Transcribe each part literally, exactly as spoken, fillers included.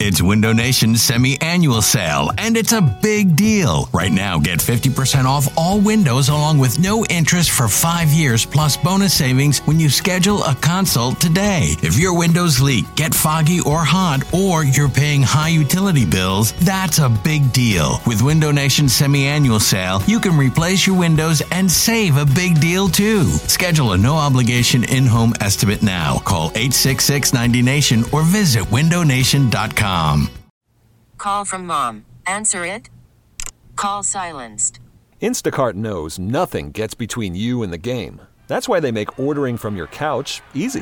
It's Window Nation's semi-annual sale, and it's a big deal. Right now, get fifty percent off all windows along with no interest for five years plus bonus savings when you schedule a consult today. If your windows leak, get foggy or hot, or you're paying high utility bills, that's a big deal. With Window Nation's semi-annual sale, you can replace your windows and save a big deal too. Schedule a no-obligation in-home estimate now. Call eight six six, ninety nation or visit window nation dot com. Call from mom. Answer it. Call silenced. Instacart knows nothing gets between you and the game. That's why they make ordering from your couch easy.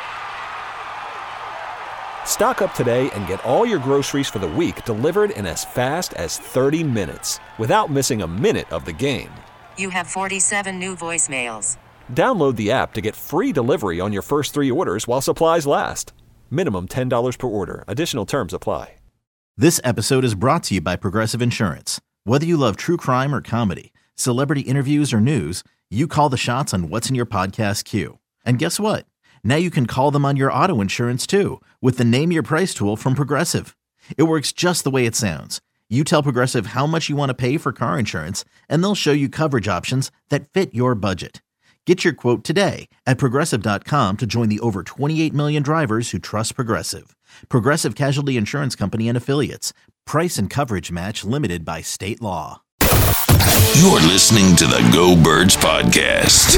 Stock up today and get all your groceries for the week delivered in as fast as thirty minutes without missing a minute of the game. You have forty-seven new voicemails. Download the app to get free delivery on your first three orders while supplies last. Minimum ten dollars per order. Additional terms apply. This episode is brought to you by Progressive Insurance. Whether you love true crime or comedy, celebrity interviews or news, you call the shots on what's in your podcast queue. And guess what? Now you can call them on your auto insurance too with the Name Your Price tool from Progressive. It works just the way it sounds. You tell Progressive how much you want to pay for car insurance, and they'll show you coverage options that fit your budget. Get your quote today at Progressive dot com to join the over twenty-eight million drivers who trust Progressive. Progressive Casualty Insurance Company and Affiliates. Price and coverage match limited by state law. You're listening to the Go Birds Podcast.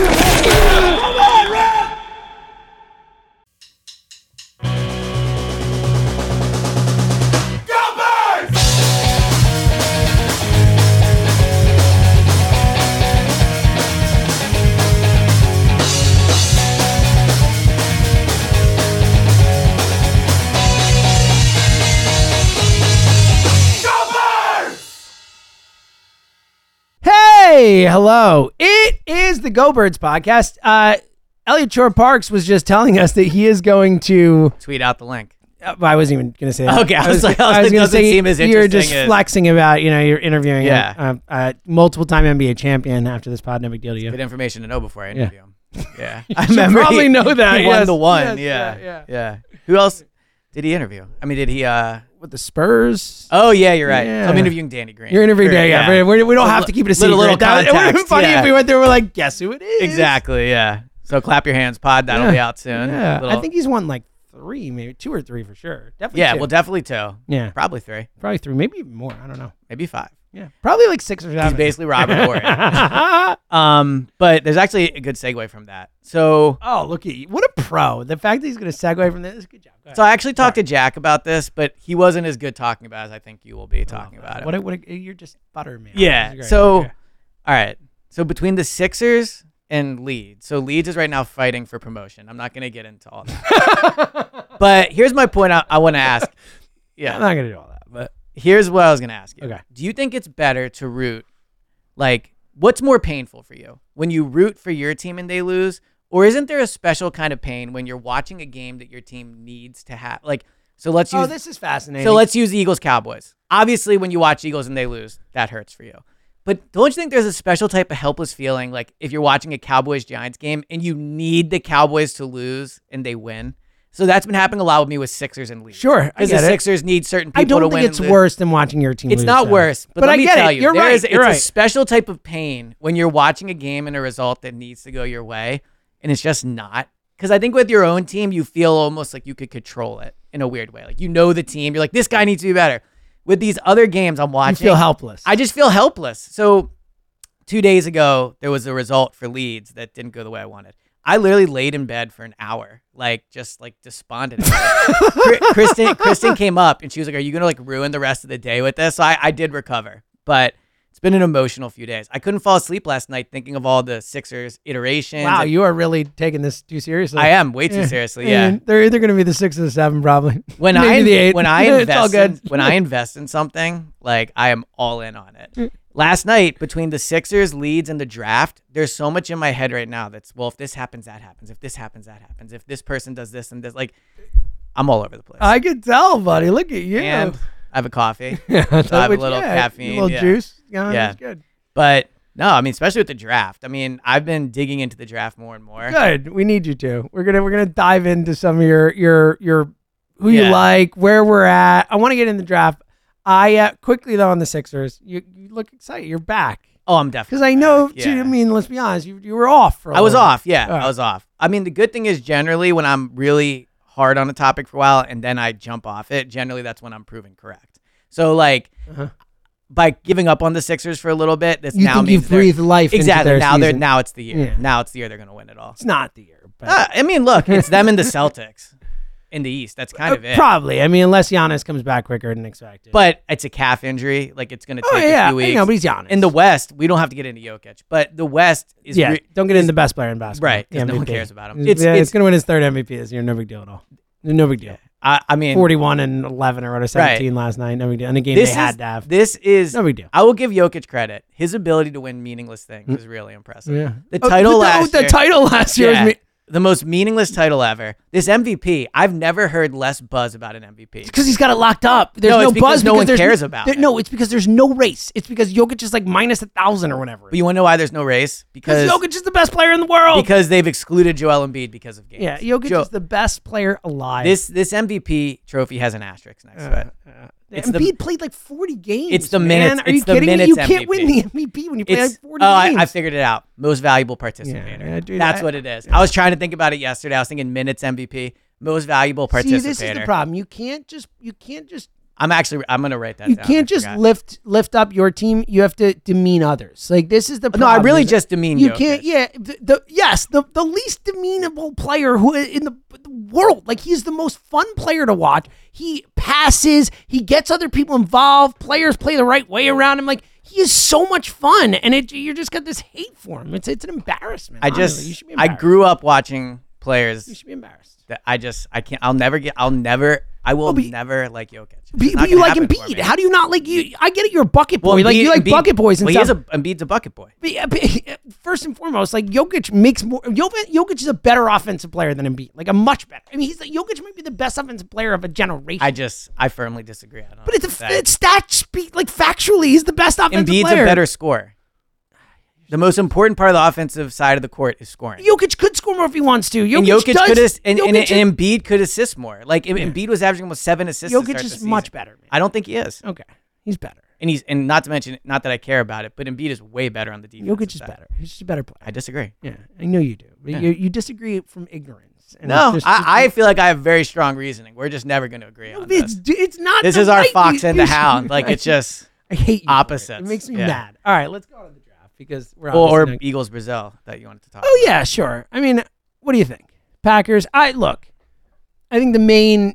Hey, hello. It is the Go Birds podcast. Uh, Elliot Shore Parks was just telling us that he is going to tweet out the link. Uh, I wasn't even going to say that. Okay, I was, like, I was, I was like, going to say seem as you're just as... flexing about, you know, you're interviewing yeah. a, a, a multiple-time N B A champion after this pod. No big deal to you. Good information to know before I interview yeah. him. Yeah, I remember probably he, know that. He yes. won the one. Yes, yeah. yeah, yeah, yeah. Who else did he interview? I mean, did he? uh With the Spurs? Oh yeah, you're right. Yeah. I'm interviewing Danny Green. You're interviewing Danny. Yeah, yeah. We, we don't a have to keep it a secret. Little, little that, it would have been funny yeah. if we went there. We're like, guess who it is? Exactly. Yeah. So clap your hands, pod. That'll yeah. be out soon. Yeah. Little... I think he's won like three, maybe two or three for sure. Definitely. Yeah. two. Well, definitely two. Yeah. Probably three. Probably three. Maybe even more. I don't know. Maybe five. Yeah. Probably like six or seven. He's basically Robert Horry. um, but there's actually a good segue from that. So. Oh, look at you! What a pro! The fact that he's going to segue from this is good job. So I actually talked Sorry. to Jack about this, but he wasn't as good talking about it as I think you will be talking oh, about it. What? A, what? A, you're just butter me. Yeah. So, all right. So between the Sixers and Leeds, so Leeds is right now fighting for promotion. I'm not going to get into all that. But here's my point. I, I want to ask. Yeah. I'm not going to do all that. But here's what I was going to ask you. Okay. Do you think it's better to root? Like, what's more painful for you when you root for your team and they lose? Or isn't there a special kind of pain when you're watching a game that your team needs to have? Like, so let's use. Oh, this is fascinating. So let's use the Eagles Cowboys. Obviously, when you watch Eagles and they lose, that hurts for you. But don't you think there's a special type of helpless feeling, like if you're watching a Cowboys Giants game and you need the Cowboys to lose and they win? So that's been happening a lot with me with Sixers and Leeds. Sure, because the Sixers need certain people I don't to think win. It's worse than watching your team. It's lose, not though. worse, but, but let I me get tell it. you, You're there right. is, it's You're a right. special type of pain when you're watching a game and a result that needs to go your way, and it's just not. Because I think with your own team, you feel almost like you could control it in a weird way. Like, you know the team. You're like, this guy needs to be better. With these other games I'm watching, you feel helpless. I just feel helpless. So two days ago, there was a result for Leeds that didn't go the way I wanted. I literally laid in bed for an hour, like just like despondent. Kristen, Kristen came up and she was like, "Are you gonna like ruin the rest of the day with this?" So I, I did recover, but it's been an emotional few days. I couldn't fall asleep last night thinking of all the Sixers iterations. Wow, and you are really taking this too seriously. I am way too yeah. seriously. Yeah, and they're either gonna be the six or the seven, probably. When Maybe I the eight. when I It's all invest good. in, when I invest in something, like I am all in on it. Last night, between the Sixers, Leeds, and the draft, there's so much in my head right now that's, well, if this happens, that happens. If this happens, that happens. If this person does this and this, like, I'm all over the place. I can tell, buddy. Look at you. And I have a coffee. yeah, so I have which, a little yeah, caffeine. A little yeah. juice. Yeah, yeah. That's good. But, no, I mean, especially with the draft. I mean, I've been digging into the draft more and more. Good. We need you to. We're gonna we're gonna dive into some of your your your who you Yeah. like, where we're at. I want to get in the draft. I uh, quickly though on the Sixers, you, you look excited. You're back Oh, I'm definitely because I know. back, Too, yeah. I mean, let's be honest. You you were off for. A I was little. off. Yeah, All right. I was off. I mean, the good thing is generally when I'm really hard on a topic for a while and then I jump off it, generally that's when I'm proven correct. So like Uh-huh. by giving up on the Sixers for a little bit, this You now think means you've they're- breathed life into exactly their now they're season. now it's the year. Yeah. Now it's the year they're gonna win it all. It's not the year, but Uh, I mean, look, it's them and the Celtics in the East. That's kind Uh, of it. probably. I mean, unless Giannis comes back quicker than expected. But it's a calf injury. Like it's gonna oh take yeah, a few weeks. I know, but he's Giannis. In the West, we don't have to get into Jokic, but the West is yeah, re- don't get in the best player in basketball. right, 'cause The no one M V P. cares about him. It's, It's- yeah, it's- it's going to win his third M V P this year. No big deal at all. No big deal. I, I mean, forty-one and eleven or whatever, seventeen last night. No big deal. In a game this they had is to have. this is No big deal. I will give Jokic credit. His ability to win meaningless things is really impressive. Yeah. The Oh, title the, last the, year, title last year yeah, was me. the most meaningless title ever. This M V P, I've never heard less buzz about an M V P. Because he's got it locked up. There's No, no, it's because buzz no because one there's cares about there- it. No, it's because there's no race. It's because Jokic is like minus a thousand or whatever. But you want to know why there's no race? Because Because Jokic is the best player in the world. because they've excluded Joel Embiid because of games. yeah, Jokic Jo- is the best player alive. This this M V P trophy has an asterisk next to it. It's the- Embiid played like forty games. It's the man. minutes- Are you it's the kidding me? minutes You can't M V P. win the M V P when you play It's, like forty oh, I, games. I figured it out. Most valuable participator. Yeah, dude, That's I- what it is. I was trying to think about it yesterday. I was thinking minutes M V P, most valuable See, participator. this is the problem. You can't just you can't just I'm actually I'm gonna write that you down. can't I just forgot. lift lift up your team. You have to demean others. Like this is the No, problem. I really is just demean You Jokic. can't. Yeah. The, the yes the the least demeanable player who in the, the world. Like he's the most fun player to watch. He passes. He gets other people involved. Players play the right way around him. Like he is so much fun, and it you're just got this hate for him. It's it's an embarrassment. I honestly. just you should be I embarrassed. grew up watching players You should be embarrassed. that I just I can't I'll never get I'll never I will Oh, but- never like Jokic. It's But, not but you gonna like happen for Embiid. me. How do you not like you? I get it. You're a bucket boy. Well, like you Embiid- like Embiid- bucket boys and well, stuff. He is a Embiid's a bucket boy. But, yeah, but, first and foremost, like Jokic makes more. Jokic, Jokic is a better offensive player than Embiid, like a much better. I mean, he's Jokic might be the best offensive player of a generation. I just I firmly disagree. I don't know but it's what to a say. it's stats speak like factually, he's the best offensive Embiid's player. a better scorer. The most important part of the offensive side of the court is scoring. Jokic could score more if he wants to. Jokic, and Jokic does, could ass- and, and, Jokic, and Embiid could assist more. Like Em- Embiid was averaging almost seven assists. to Jokic start is the season. much better, man. I don't think he is. Okay, he's better. And he's and not to mention, not that I care about it, but Embiid is way better on the defense. Jokic is better. He's just a better player. I disagree. Yeah, I know you do. But Yeah. you, you disagree from ignorance. And No, there's- I, I feel like I have very strong reasoning. We're just never going to agree on it's this. it's not. This the is our right- fox you- and the you- hound. Like it's just I hate you for it. opposites. It makes me Yeah. mad. All right, let's go on to the draft because we're or, obviously or not- Eagles Brazil that you wanted to talk. Oh yeah, sure. I mean, what do you think? Packers. I look. I think the main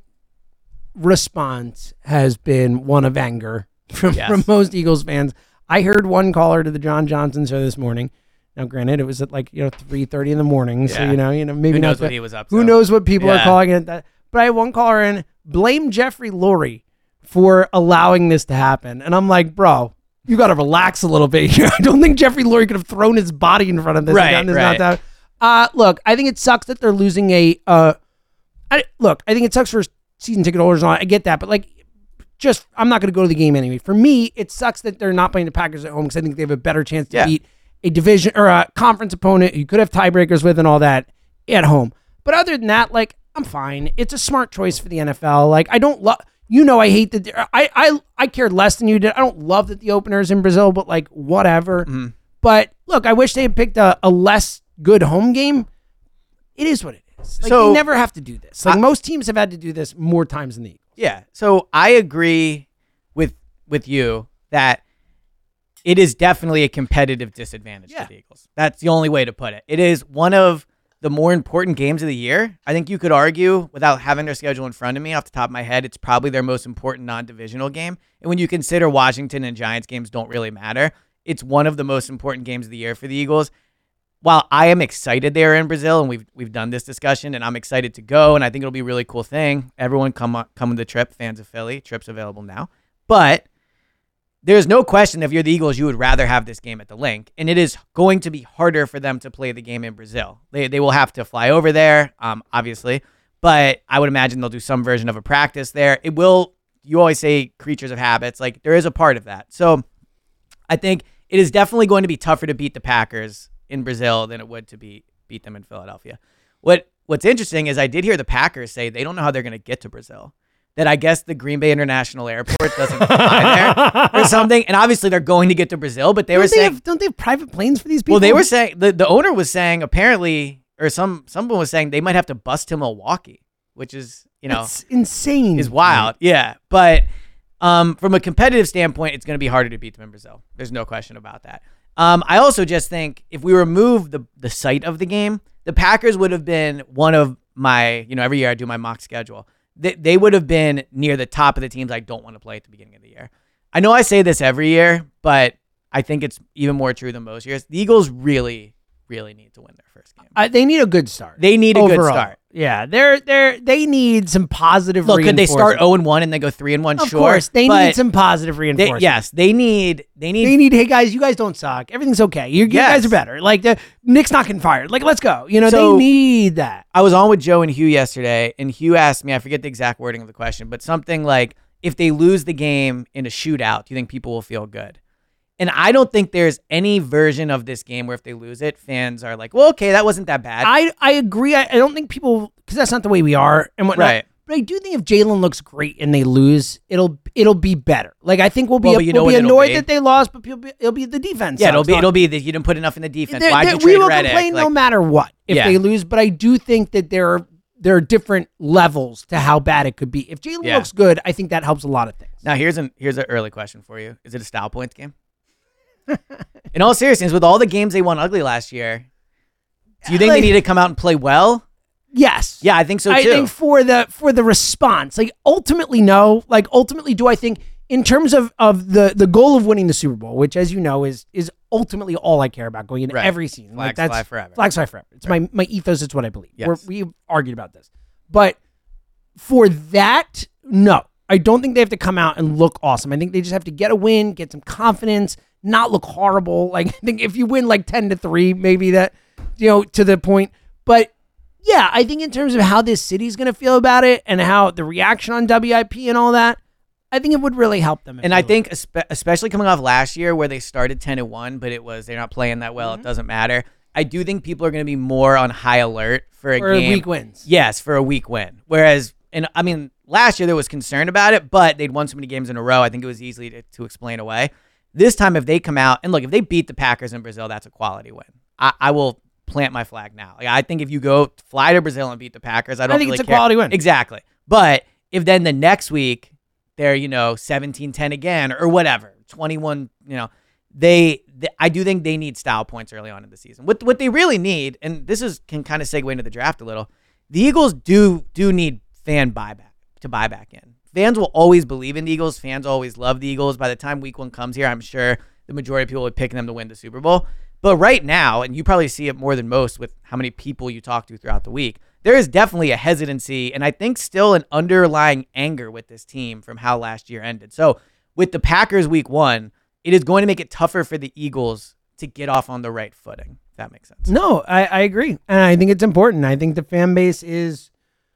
response has been one of anger from, Yes. from most Eagles fans. I heard one caller to the John Johnson show this morning. Now, granted, it was at like you know three thirty in the morning, so Yeah. you know, you know, maybe Who not. knows the- what he was up Who to? knows what people are Yeah. calling it? That, but I had one caller in blame Jeffrey Lurie for allowing this to happen, and I'm like, bro, you got to relax a little bit here. I don't think Jeffrey Lurie could have thrown his body in front of this. and Right, gotten this right. knocked out. Uh, look, I think it sucks that they're losing a. Uh, I, look, I think it sucks for season ticket holders and all. I get that, but like, just I'm not going to go to the game anyway. For me, it sucks that they're not playing the Packers at home because I think they have a better chance to Yeah. beat a division or a conference opponent you could have tiebreakers with and all that at home. But other than that, like, I'm fine. It's a smart choice for the N F L. Like, I don't love. You know, I hate that. I I I cared less than you did. I don't love that the opener is in Brazil, but like, whatever. Mm-hmm. But look, I wish they had picked a, a less good home game. It is what it is. Like, So- they never have to do this. Like I- most teams have had to do this more times than the Eagles. Yeah. So I agree with with you that it is definitely a competitive disadvantage Yeah. to the Eagles. That's the only way to put it. It is one of the more important games of the year. I think you could argue, without having their schedule in front of me off the top of my head, it's probably their most important non-divisional game. And when you consider Washington and Giants games don't really matter, it's one of the most important games of the year for the Eagles. While I am excited they're in Brazil, and we've we've done this discussion, and I'm excited to go, and I think it'll be a really cool thing. Everyone come on, come to the trip, fans of Philly. Trip's available now. But there's no question if you're the Eagles, you would rather have this game at the Link, and it is going to be harder for them to play the game in Brazil. They they will have to fly over there, um, obviously, but I would imagine they'll do some version of a practice there. It will. You always say creatures of habits, like there is a part of that. So I think it is definitely going to be tougher to beat the Packers in Brazil than it would to beat beat them in Philadelphia. What what's interesting is I did hear the Packers say they don't know how they're going to get to Brazil. That I guess the Green Bay International Airport doesn't fly there or something. And obviously they're going to get to Brazil, but they don't were they saying... have, don't they have private planes for these people? Well, they were saying, the, the owner was saying apparently, or some someone was saying they might have to bus to Milwaukee, which is, you know... That's insane. Is wild, yeah. But um, from a competitive standpoint, it's going to be harder to beat them in Brazil. There's no question about that. Um, I also just think if we remove the, the site of the game, the Packers would have been one of my, you know, every year I do my mock schedule. They, they would have been near the top of the teams I don't want to play at the beginning of the year. I know I say this every year, but I think it's even more true than most years. The Eagles really, really need to win their first game. Uh, they need a good start. They need a overall. good start. Yeah, they're they're they need some positive. Look, could they start reinforcement. zero and one and then go three and one? Of Sure, course, they but need some positive they, reinforcement. yes, they need. They need. They need. Hey guys, you guys don't suck. Everything's okay. You, you Yes. guys are better. Like the Nick's not getting fired. Like let's go. You know So- they need that. I was on with Joe and Hugh yesterday, and Hugh asked me, I forget the exact wording of the question, but something like, if they lose the game in a shootout, do you think people will feel good? And I don't think there's any version of this game where if they lose it, fans are like, well, okay, that wasn't that bad. I I agree. I, I don't think people because that's not the way we are and whatnot. Right. But I do think if Jalen looks great and they lose, it'll it'll be better. Like I think we'll be Well, but you know we'll be what it'll annoyed be? that they lost, but it'll be, it'll be the defense. yeah, it'll sucks, be not- it'll be that you didn't put enough in the defense. They're- Why'd they're- you we trade will Reddick? complain no Like, matter what if Yeah. they lose, but I do think that there are there are different levels to how bad it could be. If Jalen Yeah. looks good, I think that helps a lot of things. Now here's an here's an early question for you: is it a style points game? In all seriousness, with all the games they won ugly last year, do you think Like- they need to come out and play well? Yes. Yeah, I think so too. I think for the for the response, like ultimately no. Like ultimately, do I think in terms of of the the goal of winning the Super Bowl, which as you know is is ultimately all I care about going into Right. every season. like Flags that's fly forever. Flags fly forever. It's my my ethos. It's what I believe. Yes. We're, we've argued about this, but for that, no, I don't think they have to come out and look awesome. I think they just have to get a win, get some confidence, not look horrible. Like I think if you win like ten to three, maybe that you know to the point, but. Yeah, I think in terms of how this city's going to feel about it and how the reaction on W I P and all that, I think it would really help them. if And they I lose. think, espe- especially coming off last year where they started ten and one, but it was they're not playing that well. Mm-hmm. It doesn't matter. I do think people are going to be more on high alert for a for game. weak wins. Yes, for a weak win. Whereas, and I mean, last year there was concern about it, but they'd won so many games in a row. I think it was easy to, to explain away. This time, if they come out and look, if they beat the Packers in Brazil, that's a quality win. I, I will plant my flag now. Like I think if you go fly to Brazil and beat the Packers, I don't I think really it's a care. quality win. Exactly. But if then the next week they're, you know, seventeen ten again or whatever, twenty-one, you know, they, they I do think they need style points early on in the season. What what they really need, and this is can kind of segue into the draft a little, the Eagles do do need fan buyback to buy back in. Fans will always believe in the Eagles. Fans always love the Eagles. By the time week one comes here, I'm sure the majority of people would pick them to win the Super Bowl. But right now, and you probably see it more than most with how many people you talk to throughout the week, there is definitely a hesitancy and I think still an underlying anger with this team from how last year ended. So with the Packers week one, it is going to make it tougher for the Eagles to get off on the right footing, if that makes sense. No, I, I agree. And I think it's important. I think the fan base is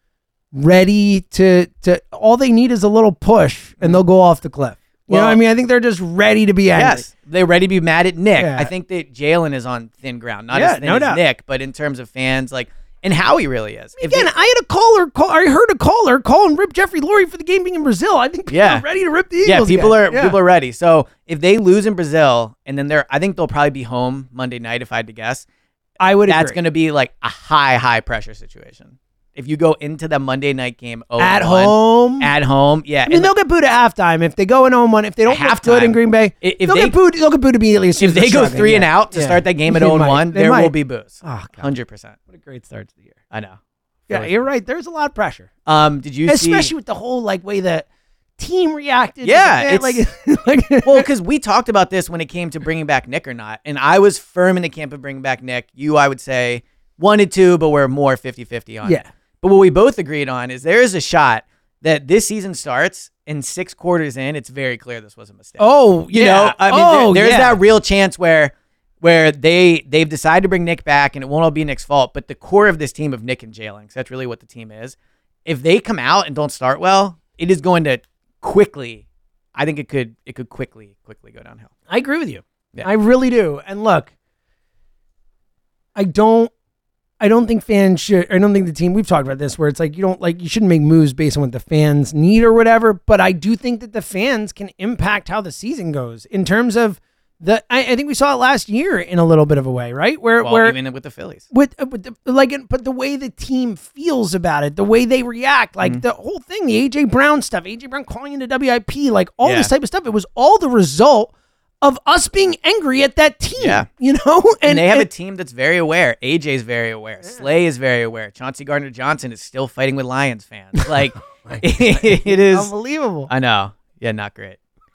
ready to, to all they need is a little push and they'll go off the cliff. You know Well- what I mean? I think they're just ready to be angry. Yes, they're ready to be mad at Nick. Yeah. I think that Jalen is on thin ground, not Yeah, as thin no as doubt. Nick, but in terms of fans, like, and how he really is. If Again, they- I had a caller call. I heard a caller call and rip Jeffrey Lurie for the game being in Brazil. I think people Yeah. are ready to rip the Eagles. yeah, people again. are Yeah. people are ready. So if they lose in Brazil, and then they're, I think they'll probably be home Monday night. If I had to guess, I would that's agree. going to be like a high, high pressure situation. If you go into the Monday night game oh at and one, home. at home, yeah. I mean, and they'll get booed at halftime if they go in oh one. If they don't look good in Halftime. Green Bay, I- if they'll they- get booed. They'll get booed immediately. As soon if as they're they go struggling, three and yeah. out to Yeah. start that game at They oh and might. one, They there will might. be boos. Oh, God. Hundred percent. What a great start to the year. I know. Yeah, Really. you're right. There's a lot of pressure, Um, did you especially see? with the whole like way the team reacted. to Yeah, the- it's- like, like Well, because we talked about this when it came to bringing back Nick or not, and I was firm in the camp of bringing back Nick. You, I would say, wanted to, but we're more fifty-fifty on it. yeah. But what we both agreed on is there is a shot that this season starts and six quarters in, it's very clear this was a mistake. Oh, you yeah. know, I mean, oh, there, there's yeah. that real chance where where they they've decided to bring Nick back, and it won't all be Nick's fault. But the core of this team of Nick and Jalen, 'cause that's really what the team is. If they come out and don't start well, it is going to quickly. I think it could it could quickly quickly go downhill. I agree with you. Yeah. I really do. And look, I don't. I don't think fans should. I don't think the team. We've talked about this, where it's like you don't like you shouldn't make moves based on what the fans need or whatever. But I do think that the fans can impact how the season goes in terms of the. I, I think we saw it last year in a little bit of a way, right? Where Well, where even with the Phillies. with, uh, with the, like, but the way the team feels about it, the way they react, like Mm-hmm. the whole thing, the A J Brown stuff, A J Brown calling into W I P, like all Yeah. this type of stuff. It was all the result of us being angry at that team. Yeah. You know, And, they have and- a team that's very aware. A J's very aware. Slay is very aware. Chauncey Gardner-Johnson is still fighting with Lions fans. Like, it is. unbelievable. I know. Yeah, not great.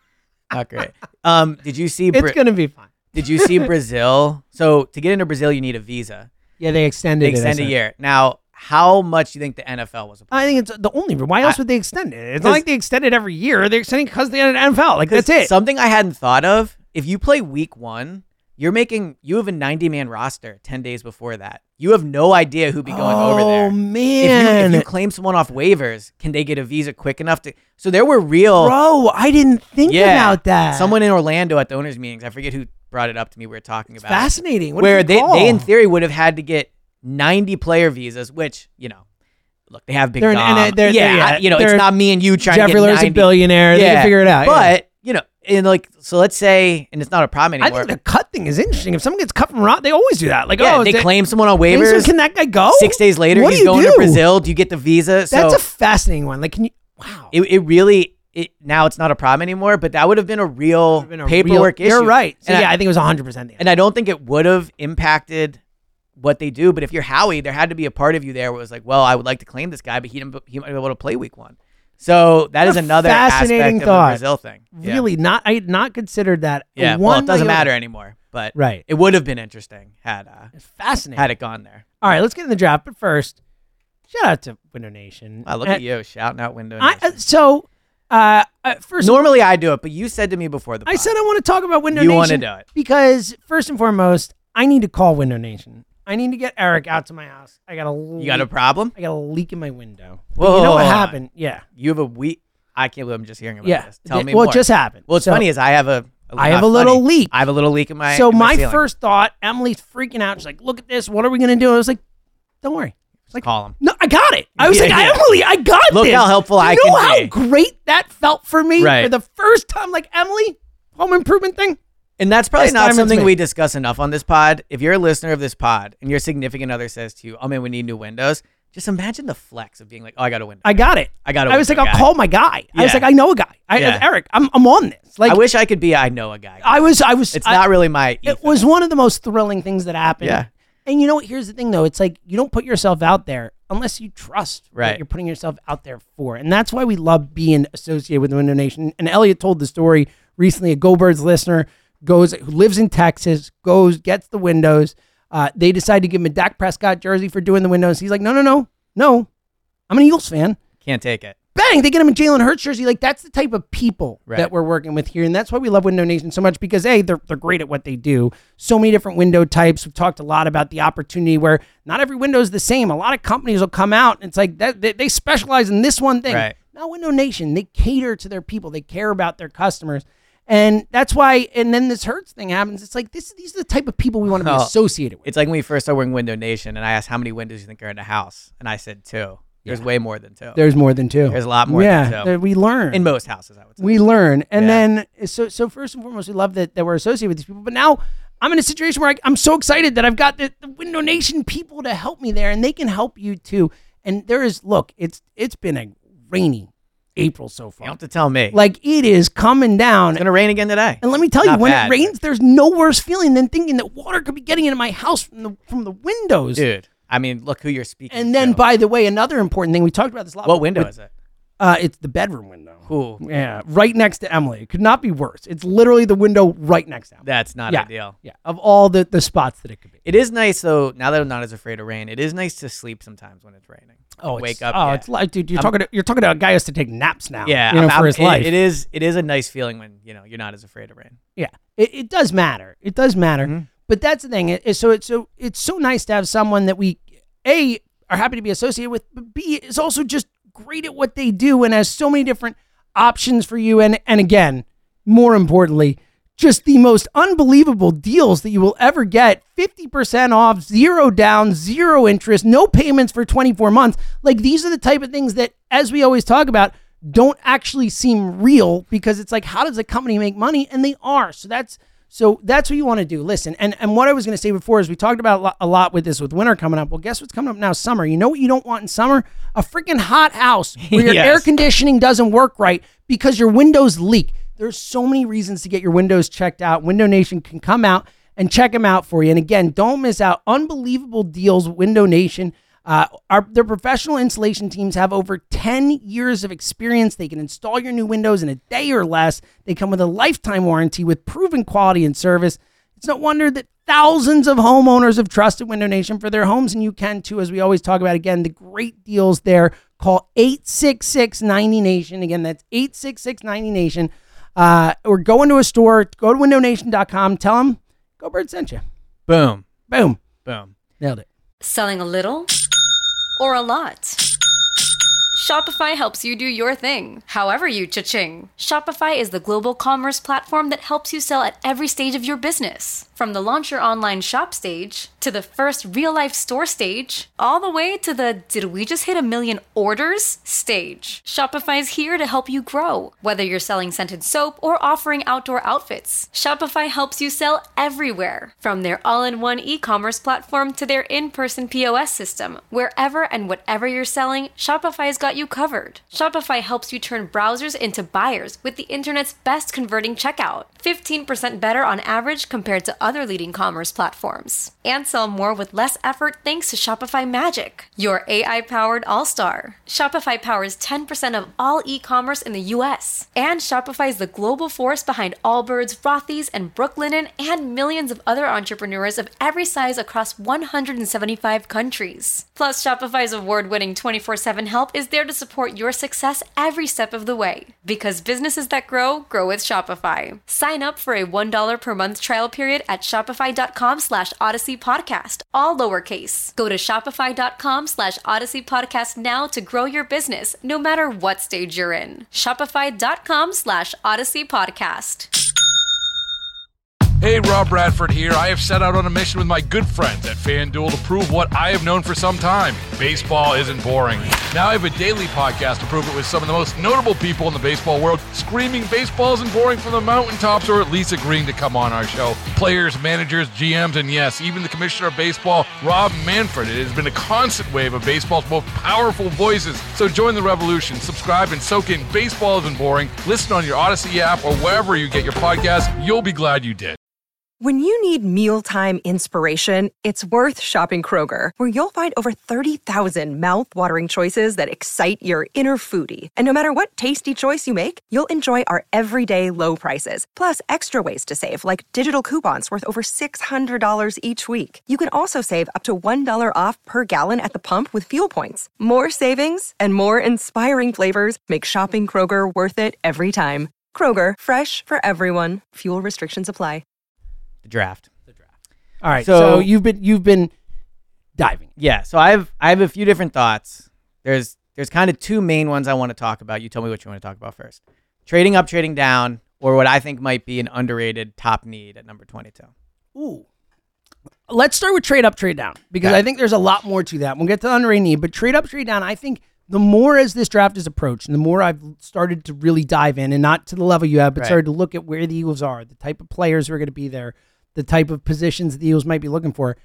Not great. Um, did you see? It's Bra- gonna be fun. Did you see Brazil? So to get into Brazil, you need a visa. Yeah, they extended They it. I extend a said. year. Now, how much do you think the N F L was a part? I think it's the only. Why else I- would they extend it? It's not 'Cause- like they extend it every year. They're extending because they had an N F L. Like that's it. Something I hadn't thought of. If you play week one, you're making you have a ninety man roster ten days before that. You have no idea who'd be going over there. Oh If you, man, if you claim someone off waivers, can they get a visa quick enough to? So there were real. bro, I didn't think yeah, about that. Someone in Orlando at the owners' meetings. I forget who brought it up to me. We were talking about it, fascinating. What where did you they, call? they in theory would have had to get ninety player visas, which you know, look, they have big They're an- Dom. and they're- yeah, they're- yeah, I- you know, they're- it's not me and you trying Jeff to get Riller's a ninety. billionaire. They Yeah, can figure it out. yeah. But you know, and like, so let's say, and it's not a problem I anymore. think the cut thing is interesting. If someone gets cut from Raw, they always do that. Like, yeah, oh, they they- claim someone on Jason, waivers. can that guy go? Six days later, What do he's you going do? to Brazil. Do you get the visa? So That's a fascinating one. Like, can you? Wow. it, it really, it now it's not a problem anymore. But that would have been a real Been a paperwork real- issue. You're right. So And yeah, I, I, think it was one hundred percent. and I don't think it would have impacted what they do. But if you're Howie, there had to be a part of you there where it was like, well, I would like to claim this guy, but he didn't. He might be able to play week one. So that What is a another fascinating aspect of thought. the Brazil thing. Yeah. Really, not. I had not considered that. Yeah. One Well, it doesn't iota. matter anymore. But Right. it would have been interesting had uh, It's fascinating. had it gone there. All right, let's get in the draft. But first, shout out to Window Nation. Wow, look Uh, at you shouting out window. I, Nation. uh, so, uh, uh, first, Normally I do it, but you said to me before the pod, I said I want to talk about Window You Nation. wanna do it. Because first and foremost, I need to call Window Nation. I need to get Eric out to my house. I got a leak. you got a problem? I got a leak in my window. Whoa, But you know what hold on. happened? Yeah. You have a week. I can't believe I'm just hearing about Yeah. this. Tell Th- me well, more. it just happened. Well, it's So- funny is I have a. a I have not a little funny. leak. I have a little leak in my. So in my, my ceiling. first thought, Emily's freaking out. She's like, "Look at this. What are we gonna do?" I was like, "Don't worry." It's like, Call him. no, I got it. I was Yeah, like, yeah. Emily, I got Look this. how helpful you I know can how be. great that felt for me Right. for the first time. Like, Emily, home improvement thing. And that's probably Best not time it's something been. we discuss enough on this pod. If you're a listener of this pod and your significant other says to you, "Oh man, we need new windows," just imagine the flex of being like, "Oh, I got a window." I got it. I got a I was like, window I'll guy. call my guy. I was Yeah. like, I know a guy. I, Yeah. Eric, I'm I'm on this. Like, I wish I could be. I know a guy. I was. I was. It's I- not really my. It was one of the most thrilling things that happened. Yeah. And you know what? Here's the thing, though. It's like you don't put yourself out there unless you trust what Right. you're putting yourself out there for. And that's why we love being associated with the Window Nation. And Elliot told the story recently. A Go Birds listener goes, who lives in Texas, goes, gets the windows. Uh, they decide to give him a Dak Prescott jersey for doing the windows. He's like, no, no, no, no. I'm an Eagles fan. Can't take it. Bang, they get him a Jalen Hurts jersey. Like, that's the type of people Right. that we're working with here. And that's why we love Window Nation so much because, A, they're, they're great at what they do. So many different window types. We've talked a lot about the opportunity where not every window is the same. A lot of companies will come out and it's like that they, they specialize in this one thing. Right. Now, Window Nation, they cater to their people. They care about their customers. And that's why, and then this Hurts thing happens. It's like, this. these are the type of people we want to be Oh. associated with. It's like when we first started wearing Window Nation, and I asked how many windows you think are in a house, and I said two. There's way more than two. There's more than two. There's a lot more yeah, than two. there- we learn. In most houses, I would say. We learn. And Yeah. then, so so first and foremost, we love that, that we're associated with these people. But now I'm in a situation where I, I'm so excited that I've got the, the Window Nation people to help me there, and they can help you too. And there is, look, it's it's been a rainy April so You far. don't have to tell me. Like, it is coming down. It's gonna rain again today. And let me tell you, Not when bad, it rains, there's no worse feeling than thinking that water could be getting into my house from the from the windows. Dude, I mean, look who you're speaking And then, to. by the way, another important thing, we talked about this a lot. What window with- is it? Uh, it's the bedroom window. Cool. Yeah, right next to Emily. It could not be worse. It's literally the window right next to Emily. That's not yeah. ideal. Yeah, of all the, the spots that it could be. It is nice though. Now that I'm not as afraid of rain, it is nice to sleep sometimes when it's raining. Oh, wake it's, up. Oh, yeah. it's like, dude, you're I'm- talking to you're talking to a guy who has to take naps now. Yeah, you know, I'm- for I'm- his it- life. it is. It is a nice feeling when you know you're not as afraid of rain. Yeah, it, it does matter. It does matter. Mm-hmm. But that's the thing. It, it's so it's so it's so nice to have someone that we a are happy to be associated with, but b is also just great at what they do and has so many different options for you. And and again, more importantly, just the most unbelievable deals that you will ever get. fifty percent off, zero down, zero interest, no payments for twenty-four months. Like, these are the type of things that, as we always talk about, don't actually seem real, because it's like, how does a company make money? And they are. So that's so that's what you want to do. Listen, and, and what I was going to say before is we talked about a lot, a lot with this with winter coming up. Well, guess what's coming up now? Summer. You know what you don't want in summer? A freaking hot house where your Yes. air conditioning doesn't work right because your windows leak. There's so many reasons to get your windows checked out. Window Nation can come out and check them out for you. And again, don't miss out. Unbelievable deals, Window Nation. Uh, our, their professional installation teams have over ten years of experience. They can install your new windows in a day or less. They come with a lifetime warranty with proven quality and service. It's no wonder that thousands of homeowners have trusted Window Nation for their homes, and you can too, as we always talk about. Again, the great deals there. Call eight six six, nine zero nation. Again, that's eight six six, nine zero nation. Uh, or go into a store, go to window nation dot com, tell them Go Bird sent you. Boom. Boom. Boom. Nailed it. Selling a little or a lot? Shopify helps you do your thing, however you cha-ching. Shopify is the global commerce platform that helps you sell at every stage of your business. From the launch your online shop stage, to the first real-life store stage, all the way to the did we just hit a million orders stage. Shopify is here to help you grow. Whether you're selling scented soap or offering outdoor outfits, Shopify helps you sell everywhere. From their all-in-one e-commerce platform to their in-person P O S system, wherever and whatever you're selling, Shopify's got you covered. Shopify helps you turn browsers into buyers with the internet's best converting checkout. fifteen percent better on average compared to other leading commerce platforms. And sell more with less effort thanks to Shopify Magic, your A I-powered all-star. Shopify powers ten percent of all e-commerce in the U S. And Shopify is the global force behind Allbirds, Rothy's, and Brooklinen, and millions of other entrepreneurs of every size across one hundred seventy-five countries. Plus, Shopify's award-winning twenty-four seven help is there to support your success every step of the way. Because businesses that grow, grow with Shopify. Sign up for a one dollar per month trial period at shopify.com slash Odyssey Podcast, all lowercase. Go to shopify.com slash Odyssey Podcast now to grow your business, no matter what stage you're in. Shopify.com slash Odyssey Podcast. Hey, Rob Bradford here. I have set out on a mission with my good friends at FanDuel to prove what I have known for some time. Baseball isn't boring. Now I have a daily podcast to prove it with some of the most notable people in the baseball world, screaming baseball isn't boring from the mountaintops, or at least agreeing to come on our show. Players, managers, G Ms, and yes, even the commissioner of baseball, Rob Manfred. It has been a constant wave of baseball's most powerful voices. So join the revolution. Subscribe and soak in Baseball Isn't Boring. Listen on your Odyssey app or wherever you get your podcasts. You'll be glad you did. When you need mealtime inspiration, it's worth shopping Kroger, where you'll find over thirty thousand mouth-watering choices that excite your inner foodie. And no matter what tasty choice you make, you'll enjoy our everyday low prices, plus extra ways to save, like digital coupons worth over six hundred dollars each week. You can also save up to one dollar off per gallon at the pump with fuel points. More savings and more inspiring flavors make shopping Kroger worth it every time. Kroger, fresh for everyone. Fuel restrictions apply. The draft. The draft. All right. So, So- you've been you've been diving. Yeah, so I have I have a few different thoughts. There's there's kind of two main ones I want to talk about. You tell me what you want to talk about first. Trading up, trading down, or what I think might be an underrated top need at number twenty-two. Ooh. Let's start with trade up, trade down, because Okay. I think there's a lot more to that. We'll get to the underrated need, but trade up, trade down, I think the more as this draft is approached and the more I've started to really dive in, and not to the level you have, but Right. started to look at where the Eagles are, the type of players who are going to be there, the type of positions that the Eagles might be looking for,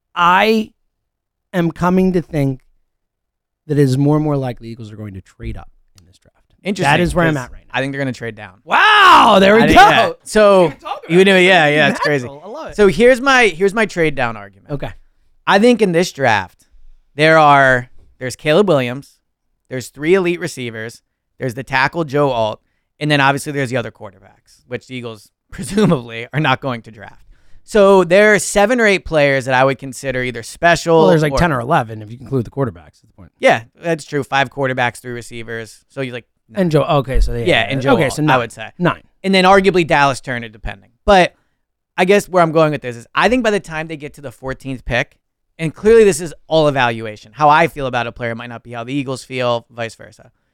I am coming to think that it is more and more likely the Eagles are going to trade up in this draft. Interesting. That is where I'm 'cause at right now. I think they're going to trade down. Wow, there we I go. think- yeah. So Talk about you know, it. yeah, yeah, it's crazy. Natural. I love it. So here's my here's my trade down argument. Okay. I think in this draft there are there's Caleb Williams, there's three elite receivers, there's the tackle Joe Alt, and then obviously there's the other quarterbacks, which the Eagles presumably are not going to draft. So there are seven or eight players that I would consider either special. Well, there's like or- ten or eleven if you include the quarterbacks at the point. Yeah, that's true. Five quarterbacks, three receivers. So you like And Joe, okay, so they, Yeah, and Joe okay, Alt, so I nine. would say. nine. and then arguably Dallas Turner, depending. But I guess where I'm going with this is I think by the time they get to the fourteenth pick, and clearly this is all evaluation, how I feel about a player might not be how the Eagles feel, vice versa.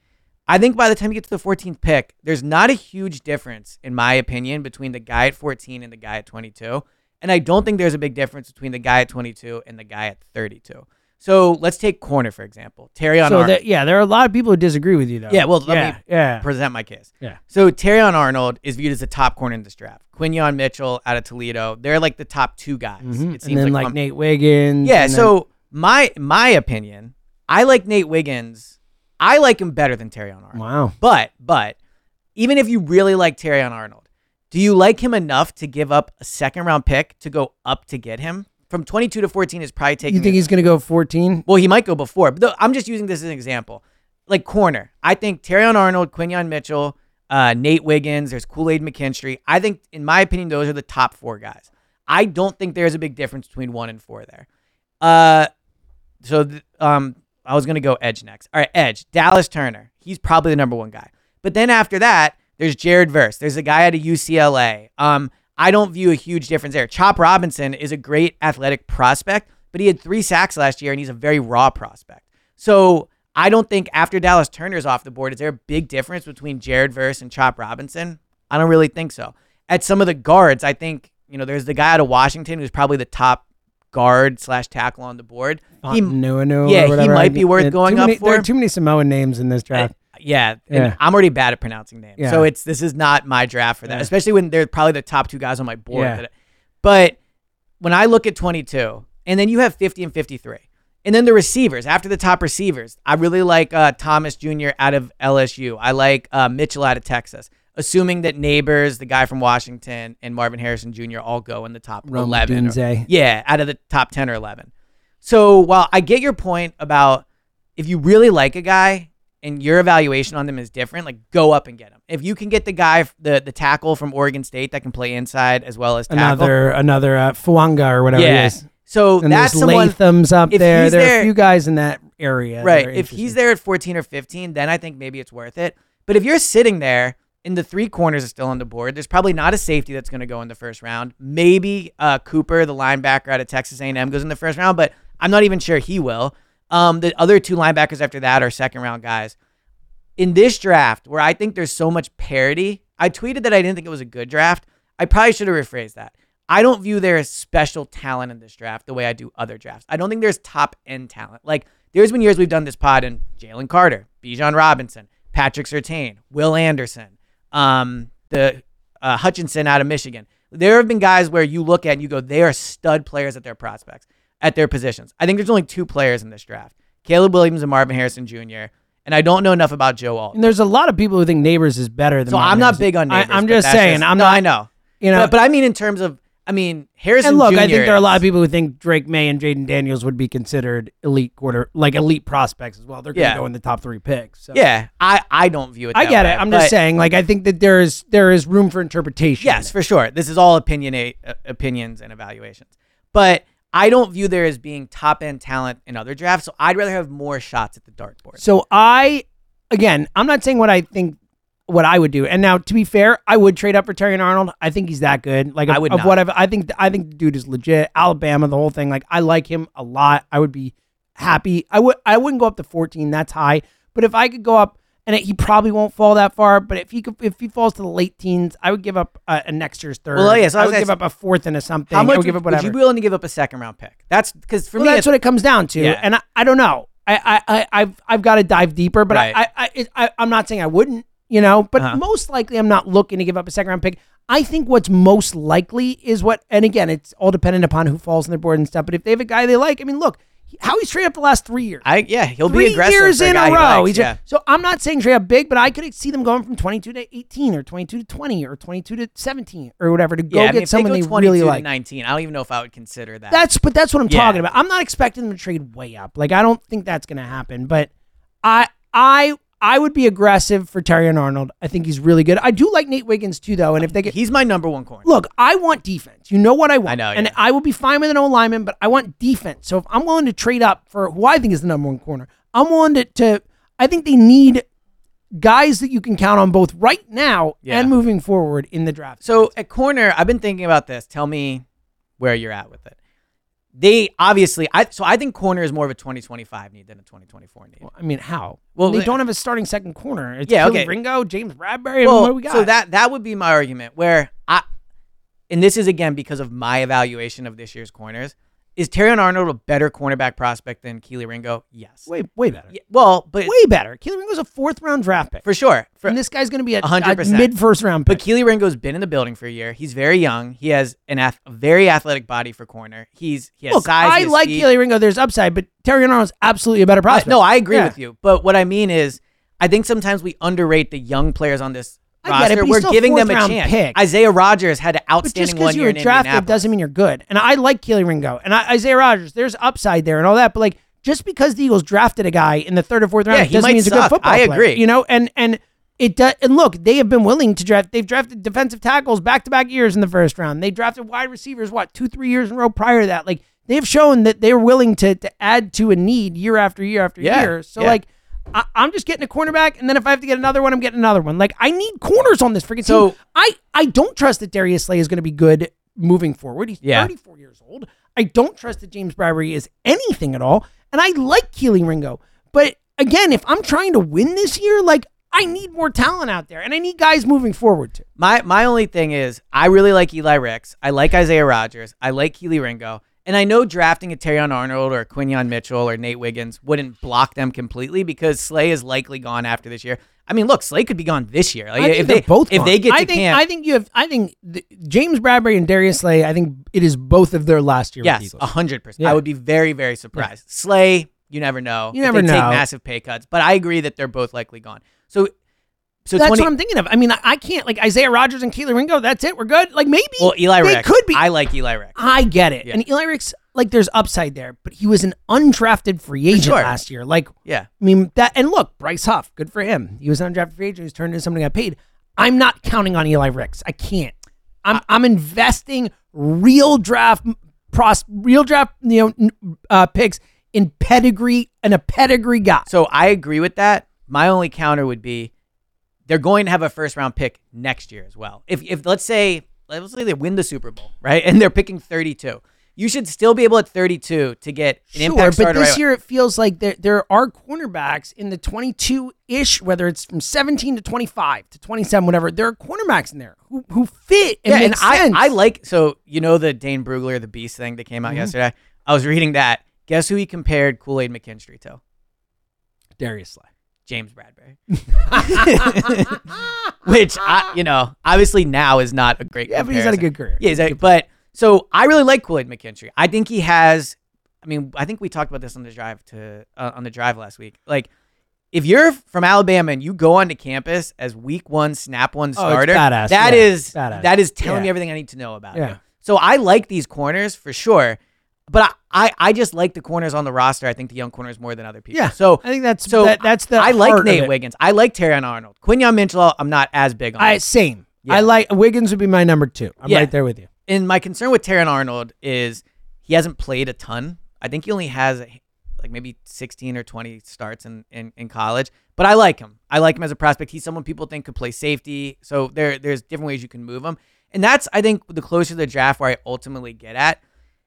I think by the time you get to the fourteenth pick, there's not a huge difference, in my opinion, between the guy at fourteen and the guy at twenty-two. And I don't think there's a big difference between the guy at twenty-two and the guy at thirty-two. So let's take corner, for example. Terrion so Arnold. that, yeah, there are a lot of people who disagree with you, though. Yeah, well, let yeah, me yeah. present my case. Yeah. So Terrion Arnold is viewed as the top corner in this draft. Quinyon Mitchell out of Toledo, they're like the top two guys. Mm-hmm. It seems and then like, um, Nate Wiggins. Yeah, and so then, my my opinion, I like Nate Wiggins. I like him better than Terrion Arnold. Wow. But, but, even if you really like Terrion Arnold, do you like him enough to give up a second round pick to go up to get him? From twenty-two to fourteen is probably taking... You think he's going to go fourteen? Well, he might go before. But I'm just using this as an example. Like corner. I think Terrion Arnold, Quinyon Mitchell, uh, Nate Wiggins, there's Kool-Aid McKinstry. I think, in my opinion, those are the top four guys. I don't think there's a big difference between one and four there. Uh, so th- um, I was going to go edge next. All right, edge. Dallas Turner. He's probably the number one guy. But then after that, there's Jared Verse. There's a guy out of U C L A. Um, I don't view a huge difference there. Chop Robinson is a great athletic prospect, but he had three sacks last year, and he's a very raw prospect. So I don't think after Dallas Turner's off the board, is there a big difference between Jared Verse and Chop Robinson? I don't really think so. At some of the guards, I think, you know, there's the guy out of Washington who's probably the top guard slash tackle on the board. He, Nuanu yeah, or whatever. he might be worth Yeah, going too many, up for. There are too many Samoan names in this draft. Uh, yeah, Yeah. and I'm already bad at pronouncing names, Yeah. so it's this is not my draft for that, Yeah. especially when they're probably the top two guys on my board. Yeah. That- But when I look at twenty-two, and then you have fifty and fifty-three, and then the receivers, after the top receivers, I really like uh, Thomas Junior out of L S U. I like uh, Mitchell out of Texas, assuming that Neighbors, the guy from Washington, and Marvin Harrison Junior all go in the top Rome eleven. Or, Odunze. yeah, out of the top ten or eleven. So while I get your point about if you really like a guy and your evaluation on them is different, like go up and get him. If you can get the guy, the the tackle from Oregon State that can play inside as well as tackle. Another another uh, Fuanga or whatever Yeah. it is. So And that's there's someone, Latham's up if there. he's There are there- a few guys in that area. that right. are If interesting. he's there at fourteen or fifteen, then I think maybe it's worth it. But if you're sitting there and the three corners are still on the board, there's probably not a safety that's going to go in the first round. Maybe uh, Cooper, the linebacker out of Texas A and M, goes in the first round, but I'm not even sure he will. Um, the other two linebackers after that are second round guys. In this draft, where I think there's so much parity, I tweeted that I didn't think it was a good draft. I probably should have rephrased that. I don't view there as special talent in this draft the way I do other drafts. I don't think there's top end talent. Like there's been years we've done this pod and Jalen Carter, Bijan Robinson, Patrick Surtain, Will Anderson, um, the uh, Hutchinson out of Michigan. There have been guys where you look at and you go, they are stud players at their prospects, at their positions. I think there's only two players in this draft, Caleb Williams and Marvin Harrison Junior And I don't know enough about Joe Alt. And there's a lot of people who think Neighbors is better than So Marvin I'm not Harrison. big on Neighbors. I, I'm but just that's saying. I'm no, not. I know. You know, but, but I mean in terms of, I mean, Harrison and look, Junior I think there are a lot of is- people who think Drake May and Jaden Daniels would be considered elite quarter, like elite prospects as well. They're going to Yeah. go in the top three picks. So. Yeah, I, I don't view it I that get way, it. I'm but- just saying, like, I think that there is there is room for interpretation. Yes, for sure. This is all opinionate uh, opinions and evaluations. But I don't view there as being top end talent in other drafts, so I'd rather have more shots at the dartboard. So I, again, I'm not saying what I think, what I would do. And now, to be fair, I would trade up for Terrion Arnold. I think he's that good. Like, I of, would of not. what I've, I think, I think the dude is legit. Alabama, the whole thing. Like, I like him a lot. I would be happy. I would, I wouldn't go up to fourteen. That's high. But if I could go up, and it, he probably won't fall that far. But if he could, if he falls to the late teens, I would give up a, a next year's third. Well, yeah, so I I was would give asking- up a fourth and a something. How I much would give would, up whatever. would you be willing to give up a second round pick? That's because for well, me, that's it's, what it comes down to. Yeah. And I, I don't know. I, I, I, I've, I've got to dive deeper, but Right. I, I, I, it, I, I'm not saying I wouldn't, you know, but Uh-huh. most likely I'm not looking to give up a second round pick. I think what's most likely is what, and again, it's all dependent upon who falls on their board and stuff. But if they have a guy they like, I mean, look, how he's traded up the last three years. I yeah, he'll Three be aggressive years for a in guy a he row. likes, He's- yeah. So I'm not saying trade up big, but I could see them going from twenty-two to eighteen or twenty-two to twenty or twenty-two to seventeen or whatever to go yeah, I mean, get if someone they, they, go twenty-two really to like. nineteen, I don't even know if I would consider that. That's but that's what I'm Yeah. talking about. I'm not expecting them to trade way up. Like I don't think that's going to happen. But I I I would be aggressive for Terrion Arnold. I think he's really good. I do like Nate Wiggins too, though. And if they get he's my number one corner. look, I want defense. You know what I want. I know, and yeah. I will be fine with an O lineman, but I want defense. So if I'm willing to trade up for who I think is the number one corner, I'm willing to. to I think they need guys that you can count on both right now Yeah. and moving forward in the draft. So at corner, I've been thinking about this. Tell me where you're at with it. they obviously, I so I think corner is more of a twenty twenty-five need than a twenty twenty-four need. Well, I mean, how? Well, Well, they uh, don't have a starting second corner. It's Yeah, Keely okay. Ringo, James Bradbury. Well, what do we got? so that that would be my argument. Where I, and this is again because of my evaluation of this year's corners. Is Terrion Arnold a better cornerback prospect than Keely Ringo? Yes. way way better. Yeah, well, but Way better. Keely Ringo's a fourth round draft pick. for sure. For, and this guy's going to be a, one hundred a percent. mid first round pick. But Keely Ringo's been in the building for a year. He's very young. He has an ath- a very athletic body for corner. He's he has Look, size. I he has like speed. Keely Ringo. There's upside, but Terrion Arnold's absolutely a better I- prospect. no, I agree Yeah. with you. But what I mean is, I think sometimes we underrate the young players on this I get it, roster. but he's We're still a giving them a fourth-round chance. pick. Isaiah Rodgers had an But outstanding just one because you year were in drafted Indianapolis. doesn't mean you're good. And I like Keely Ringo. And I, Isaiah Rodgers, there's upside there and all that. But like, just because the Eagles drafted a guy in the third or fourth round Yeah, he doesn't might mean he's a good suck. football I player. agree. You know, and and it does. And look, they have been willing to draft. They've drafted defensive tackles back to back years in the first round. They drafted wide receivers what two, three years in a row prior to that. Like they've shown that they're willing to to add to a need year after year after Yeah, year. So yeah. like. I, I'm just getting a cornerback, and then if I have to get another one, I'm getting another one. Like I need corners on this freaking So- team. I I don't trust that Darius Slay is going to be good moving forward. He's Yeah. thirty-four years old. I don't trust that James Bradbury is anything at all, and I like Keely Ringo. But again, if I'm trying to win this year, like I need more talent out there, and I need guys moving forward too. My my only thing is, I really like Eli Ricks. I like Isaiah Rodgers. I like Keely Ringo. And I know drafting a Terrion Arnold or Quinyon Mitchell or Nate Wiggins wouldn't block them completely because Slay is likely gone after this year. I mean, look, Slay could be gone this year. Like, I think if they're they both if gone. they get to I think, camp, I think you have. I think the, James Bradbury and Darius Slay. I think it is both of their last year. with the yes, Eagles. a hundred percent. Yeah. I would be very very surprised. Slay, you never know. You If never they know. Take massive pay cuts, but I agree that they're both likely gone. So, so That's twenty. what I'm thinking of. I mean, I, I can't like Isaiah Rodgers and Keely Ringo. That's it. We're good. Like maybe. well, Eli they Ricks. could be. I like Eli Ricks. I get it. Yeah. And Eli Ricks, like, there's upside there, but he was an undrafted free agent sure. last year. Like, Yeah. I mean, that, and look, Bryce Huff, good for him. He was an undrafted free agent. He was turned into somebody who got paid. I'm not counting on Eli Ricks. I can't. I'm, I'm investing real draft, pros, real draft, you know, n- uh, picks in pedigree and a pedigree guy. So I agree with that. My only counter would be they're going to have a first round pick next year as well. If if let's say let's say they win the Super Bowl, right? And they're picking thirty-two. You should still be able at thirty-two to get an Sure, impact but starter. this right- year it feels like there there are cornerbacks in the twenty-two-ish, whether it's from seventeen to twenty-five to twenty-seven, whatever. There are cornerbacks in there who who fit and yeah, make and I, sense. I like so you know the Dane Brugler, the Beast thing that came out Mhm. yesterday. I was reading that. Guess who he compared Kool-Aid McKinstry to? Darius Slay. James Bradbury. Which I, you know, obviously now is not a great. Yeah, but he's had a comparison. good career. Yeah, he's had- but so I really like Kool-Aid McKinstry. I think he has. I mean, I think we talked about this on the drive to uh, on the drive last week. Like, if you're from Alabama and you go onto campus as week one, snap one Oh, it's starter, badass. that Yeah, is badass. that is telling Yeah. me everything I need to know about Yeah. you. So I like these corners for sure. But I, I, I just like the corners on the roster. I think the young corners more than other people. Yeah, So I think that's so that, that's the I like heart of Nate it. Wiggins. I like Terrion Arnold. Quinyon Mitchell, I'm not as big on. I same. Yeah. I like Wiggins would be my number two. I'm Yeah. right there with you. And my concern with Terrion Arnold is he hasn't played a ton. I think he only has like maybe sixteen or twenty starts in, in, in college. But I like him. I like him as a prospect. He's someone people think could play safety. So there there's different ways you can move him. And that's, I think, the closer to the draft where I ultimately get at.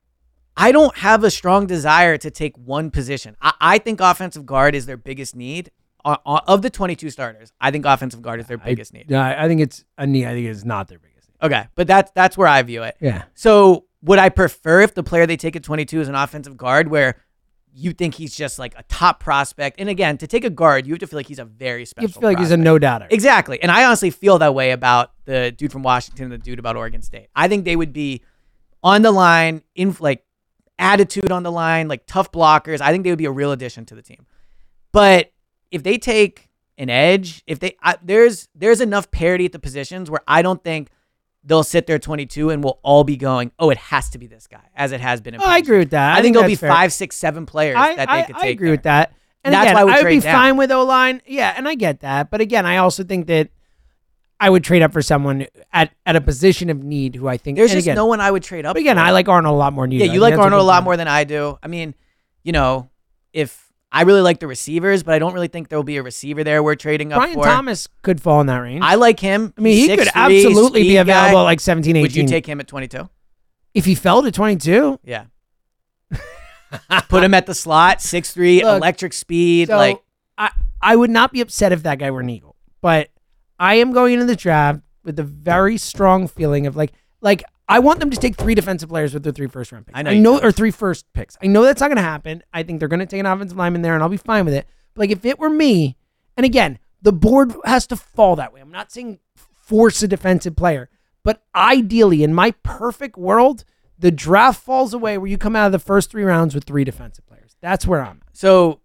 I don't have a strong desire to take one position. I, I think offensive guard is their biggest need. Uh, uh, of the twenty-two starters, I think offensive guard is their biggest need. Yeah, I think it's a need. I think it's not their biggest need. Okay, but that's that's where I view it. Yeah. So would I prefer if the player they take at twenty-two is an offensive guard where you think he's just like a top prospect? And again, to take a guard, you have to feel like he's a very special You feel like he's a prospect. no doubter. Exactly. And I honestly feel that way about the dude from Washington and the dude about Oregon State. I think they would be on the line, in like attitude on the line, like tough blockers. I think they would be a real addition to the team. But if they take an edge, if they I, there's there's enough parity at the positions where I don't think they'll sit there twenty-two and we'll all be going, oh, it has to be this guy, as it has been in Oh, I previous agree years. with that. I, I think think there'll be that's fair. five, six, seven players I, that they I, could I take. agree there. with that. And That's again, why I would I would trade be down. fine with O line. Yeah, and I get that. But again, I also think that I would trade up for someone at, at a position of need who I think There's and just again, no one I would trade up. But again, for. I like Arnold a lot more than you. Yeah, do. you I like think that's Arnold a good lot point. more than I do. I mean, you know, if I really like the receivers, but I don't really think there will be a receiver there we're trading up Brian for. Thomas could fall in that range. I like him. I mean, He's he could six three, absolutely be speed available guy. at like seventeen, eighteen. Would you take him at twenty-two? If he fell to twenty-two? Yeah. Put him at the slot, six three, Look, electric speed. So like I, I would not be upset if that guy were an Eagle, but I am going into the draft with a very strong feeling of like, like I want them to take three defensive players with their three first round picks. I know, I you know, do. or three first picks. I know that's not going to happen. I think they're going to take an offensive lineman there, and I'll be fine with it. But like if it were me, and again, the board has to fall that way. I'm not saying force a defensive player, but ideally, in my perfect world, the draft falls away where you come out of the first three rounds with three defensive players. That's where I'm at. so.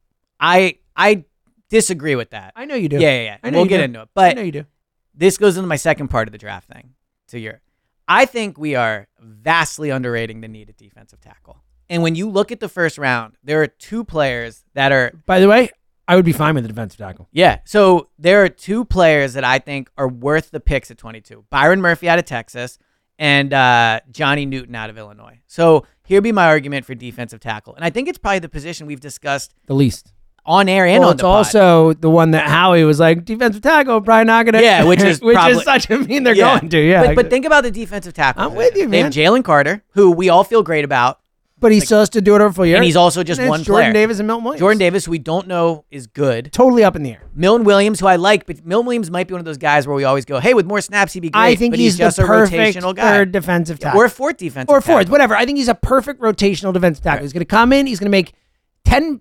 I I disagree with that. I know you do. Yeah, yeah, yeah. I know We'll you get do. into it, but I know you do. this goes into my second part of the draft thing. To your, I think we are vastly underrating the need at defensive tackle. And when you look at the first round, there are two players that are. By the way, I would be fine with the defensive tackle. Yeah, so there are two players that I think are worth the picks at twenty-two. Byron Murphy out of Texas and uh, Johnny Newton out of Illinois. So here be my argument for defensive tackle. And I think it's probably the position we've discussed The least. on air and well, on it's the pod. also the one that Howie was like, defensive tackle, probably not going to. Yeah, which is which probably, is such a mean they're yeah. going to. Yeah, But, but think about the defensive tackle. I'm with you, They man. have Jalen Carter, who we all feel great about. But he still has to do it over a full year. And he's also just And it's one Jordan player. Davis and Milton Williams. Jordan Davis, who we don't know is good. Totally up in the air. Milton Williams, who I like, but Milton Williams might be one of those guys where we always go, hey, with more snaps, he'd be great. I think but he's, he's, just the a perfect rotational guy. third defensive tackle. Or fourth defensive Or fourth, tackle. whatever. I think he's a perfect rotational defensive tackle. Right. He's going to come in. He's going to make ten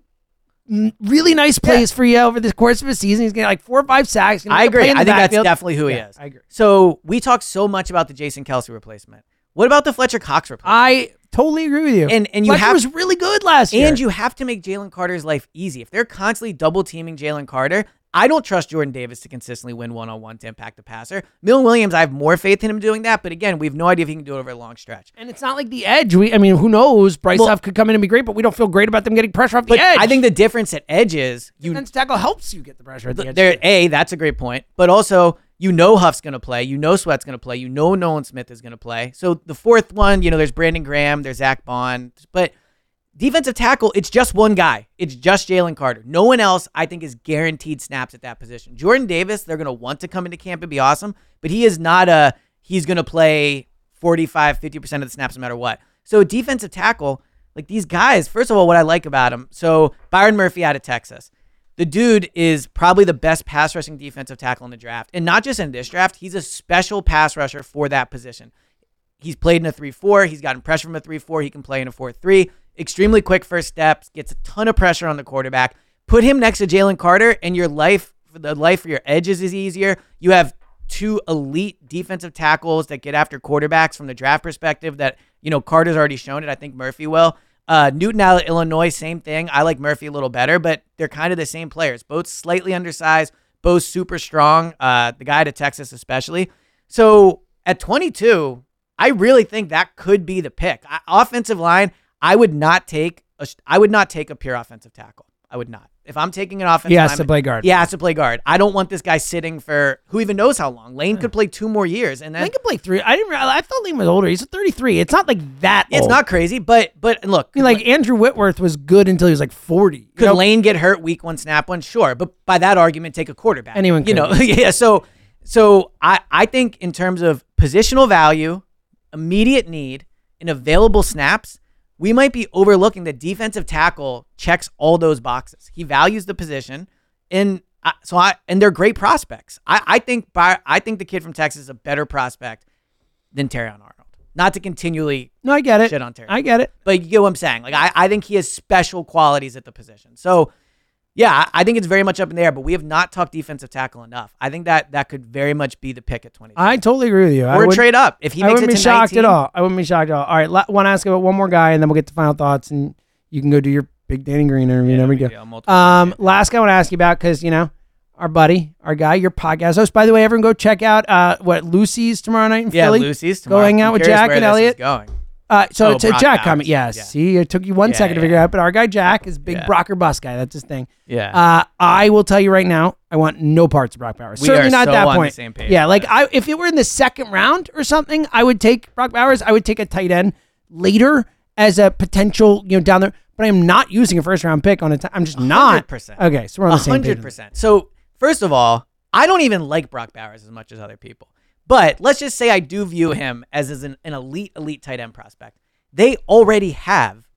n- really nice plays for you over the course of a season. He's going to like four or five sacks. He's gonna I make a play agree. in I the think that's backfield. definitely who he Yeah, is. I agree. So we talk so much about the Jason Kelsey replacement. What about the Fletcher Cox replacement? I totally agree with you. And and you Fletcher have was really good last year. and you have to make Jalen Carter's life easy. If they're constantly double teaming Jalen Carter, I don't trust Jordan Davis to consistently win one on one to impact the passer. Milton Williams, I have more faith in him doing that, but again, we have no idea if he can do it over a long stretch. And it's not like the edge. We, I mean, who knows? Bryce Well- Huff could come in and be great, but we don't feel great about them getting pressure off the But edge. I think the difference at edge is you defensive tackle helps you get the pressure at the edge. there. A, that's a great point, but also you know Huff's going to play, you know Sweat's going to play, you know Nolan Smith is going to play. So the fourth one, you know, there's Brandon Graham, there's Zach Bond, but defensive tackle, it's just one guy. It's just Jalen Carter. No one else, I think, is guaranteed snaps at that position. Jordan Davis, they're going to want to come into camp and be awesome, but he is not a, he's going to play forty-five, fifty percent of the snaps no matter what. So defensive tackle, like these guys, first of all, what I like about him, so Byron Murphy out of Texas. The dude is probably the best pass rushing defensive tackle in the draft. And not just in this draft, he's a special pass rusher for that position. He's played in a three four. He's gotten pressure from a three four. He can play in a four three. Extremely quick first steps. Gets a ton of pressure on the quarterback. Put him next to Jalen Carter, and your life, the life for your edges is easier. You have two elite defensive tackles that get after quarterbacks from the draft perspective that, you know, Carter's already shown it. I think Murphy will. Uh, Newton out of Illinois, same thing. I like Murphy a little better, but they're kind of the same players. Both slightly undersized, both super strong. Uh, the guy to Texas especially. So at twenty-two, I really think that could be the pick. I, offensive line, I would not take a, I would not take a pure offensive tackle. I would not. If I'm taking an offensive He has lineman, to play guard. He has to play guard. I don't want this guy sitting for who even knows how long. Lane could play two more years, and then Lane could play three. I didn't. Realize, I thought Lane was older. He's a thirty-three. It's not like that. it's old. not crazy. But but look, I mean, like Andrew Whitworth was good until he was like forty. You could know? Lane get hurt week one, snap one? Sure, but by that argument, take a quarterback. Anyone you could, know, yeah. So so I I think in terms of positional value, immediate need, and available snaps, we might be overlooking the defensive tackle checks all those boxes. He values the position, and I, so I and they're great prospects. I I think by I think the kid from Texas is a better prospect than Terrion Arnold. Not to continually No, I get it. shit on Terrion. I get it. But you get what I'm saying. Like I, I think he has special qualities at the position. So yeah, I I think it's very much up in the air, but we have not talked defensive tackle enough. I think that that could very much be the pick at twenty. I totally agree with you. I Or would- trade up. If he I makes wouldn't it be to shocked nineteen, at all. I wouldn't be shocked at all. All right, la- want to ask about one more guy, and then we'll get to final thoughts, and you can go do your big Danny Green interview. Yeah, there we we go. do. Multiple Um, times. last guy I want to ask you about because you know our buddy, our guy, your podcast host. By the way, everyone go check out uh what Lucy's tomorrow night in Yeah, Philly. Lucy's Go tomorrow. hang out I'm with curious Jack where and this is Elliot. going. Uh, so Oh, it's a Brock Jack Bowers. comment. Yes. Yeah. See, it took you one Yeah, second to yeah, figure yeah. out, but our guy Jack is big Yeah. Brock or bust guy. That's his thing. Yeah. Uh, I will tell you right now, I want no parts of Brock Bowers. We Certainly are not so that on the point. same page Yeah, with like this. I, if it were in the second round or something, I would take Brock Bowers. I would take a tight end later as a potential, you know, down there. But I am not using a first round pick on a. T- I'm just not. one hundred percent. Okay, so we're on the same page. one hundred percent. So, first of all, I don't even like Brock Bowers as much as other people. But let's just say I do view him as, as an, an elite, elite tight end prospect. They already have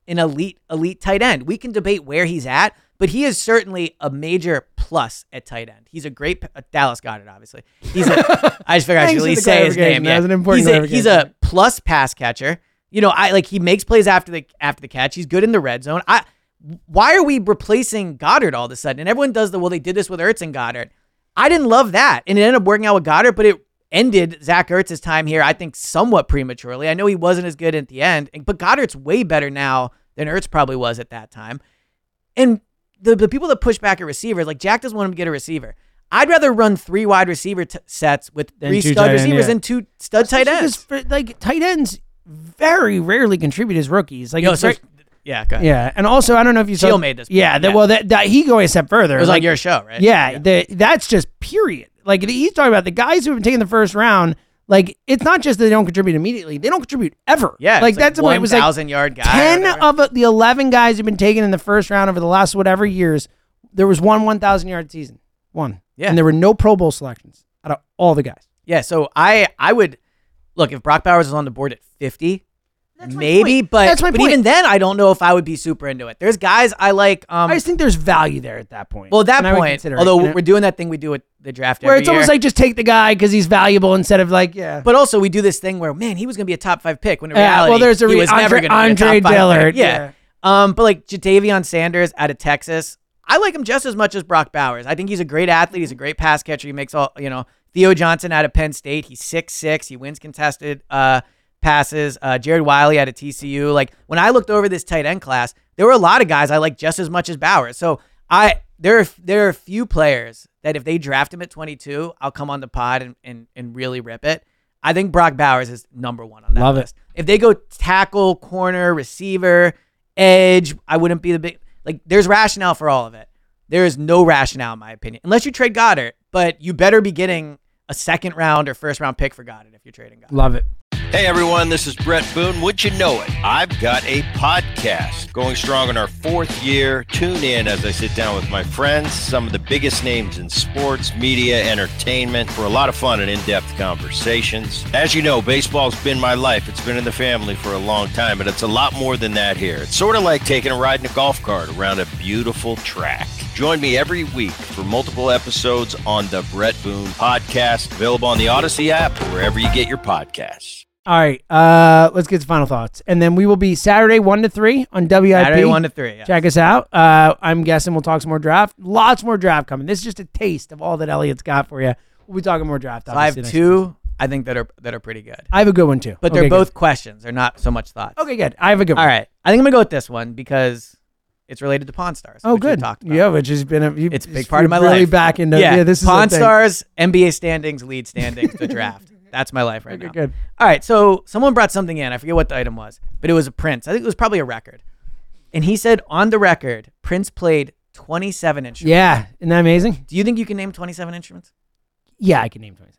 an elite, elite tight end. We can debate where he's at, but he is certainly a major plus at tight end. He's a great uh, Dallas Goedert, obviously. He's a, I just figured I should at least say his name. That Yeah. was an important he's, a, he's a plus pass catcher. You know, I like he makes plays after the after the catch. He's good in the red zone. I why are we replacing Goddard all of a sudden? And everyone does the well. They did this with Ertz and Goddard. I didn't love that, and it ended up working out with Goddard, but it ended Zach Ertz's time here, I think, somewhat prematurely. I know he wasn't as good at the end, but Goddard's way better now than Ertz probably was at that time. And the, the people that push back at receivers, like Jack doesn't want him to get a receiver. I'd rather run three wide receiver t- sets with Than three two stud tight end, receivers yeah. than two stud tight ends. Because for, like tight ends very rarely contribute as rookies. Like Yo, it's so- very- yeah, go ahead. yeah, and also I don't know if you saw Shield made this Yeah, point, the, yeah. well that, that he going a step further. It was like on your show, right? Yeah, Yeah. The, that's just period. Like he's talking about the guys who have been taking the first round. Like it's not just that they don't contribute immediately; they don't contribute ever. Yeah, like it's that's the point. It was like thousand yard guy. or ten whatever. of the eleven guys who've been taken in the first round over the last whatever years. There was one one thousand yard season, one. Yeah. and there were no Pro Bowl selections out of all the guys. Yeah, so I I would look if Brock Bowers is on the board at fifty, That's my maybe, point. but That's my but point. even then, I don't know if I would be super into it. There's guys I like. Um, I just think there's value there at that point. well, at that And I would point, consider it, although you know? we're doing that thing we do at the draft where every it's almost year. like just take the guy because he's valuable instead of like yeah. But also, we do this thing where, man, he was going to be a top five pick. When in Yeah, reality, well, there's a he re- was never Andre- going to be a Andre top five Dillard, pick. Yeah. Um, but like Jatavion Sanders out of Texas, I like him just as much as Brock Bowers. I think he's a great athlete. He's a great pass catcher. He makes all, you know, Theo Johnson out of Penn State. He's six six. He wins contested uh, passes. Uh, Jared Wiley out of T C U. Like when I looked over this tight end class, there were a lot of guys I like just as much as Bowers. So I there are there are a few players that if they draft him at twenty-two, I'll come on the pod and, and, and really rip it. I think Brock Bowers is number one on that Love it. list. If they go tackle, corner, receiver, edge, I wouldn't be the big like. There's rationale for all of it. There is no rationale, in my opinion, unless you trade Goddard. But you better be getting a second round or first round pick for Goddard if you're trading Goddard. Love it. Hey everyone, this is Brett Boone. Would you know it? I've got a podcast going strong in our fourth year. Tune in as I sit down with my friends, some of the biggest names in sports, media, entertainment, for a lot of fun and in-depth conversations. As you know, baseball's been my life. It's been in the family for a long time, but it's a lot more than that here. It's sort of like taking a ride in a golf cart around a beautiful track. Join me every week for multiple episodes on the Brett Boone Podcast, available on the Odyssey app or wherever you get your podcasts. All right, uh, let's get to final thoughts, and then we will be Saturday one to three on W I P. Saturday one to three. Yeah. Check us out. Uh, I'm guessing we'll talk some more draft. Lots more draft coming. This is just a taste of all that Elliot's got for you. We'll be talking more draft. So I have obviously, next two. week. I think that are that are pretty good. I have a good one too, But Okay, they're both good. questions. They're not so much thoughts. Okay, good. I have a good one. All right. I think I'm gonna go with this one because it's related to Pawn Stars. Oh, which we good. talked about. Yeah, which has been a you, It's a big part of my really life. back into yeah. yeah. This is Pawn a thing. Stars, N B A standings, lead standings, the draft. That's my life right Okay, now. good. All right. So someone brought something in. I forget what the item was, but it was a Prince. I think it was probably a record. And he said on the record, Prince played twenty-seven instruments. Yeah, isn't that amazing? Do you think you can name twenty-seven instruments? Yeah, I can name twenty-seven.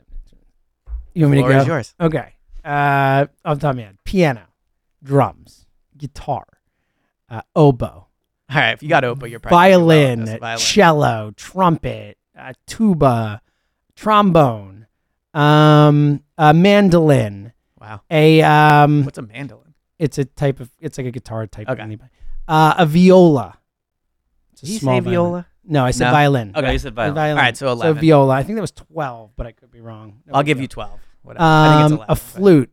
You want me Floor to go? is yours. Okay. Uh, off the top of my head, piano, drums, guitar, uh, oboe, All right. If you got open, you're probably thinking violin, about this. violin. cello, trumpet, uh, tuba, trombone, um, a mandolin, Wow. a um, What's a mandolin? it's a type of it's like a guitar type. Okay. Of anything. Uh, a viola. It's a Did you small say violin. viola? No, I said No? violin. Okay. No, you said A violin. violin. All right, so eleven. So viola. I think that was twelve, but I could be wrong. No I'll big give deal. you twelve. Whatever. I think it's Um, eleven. a but- flute,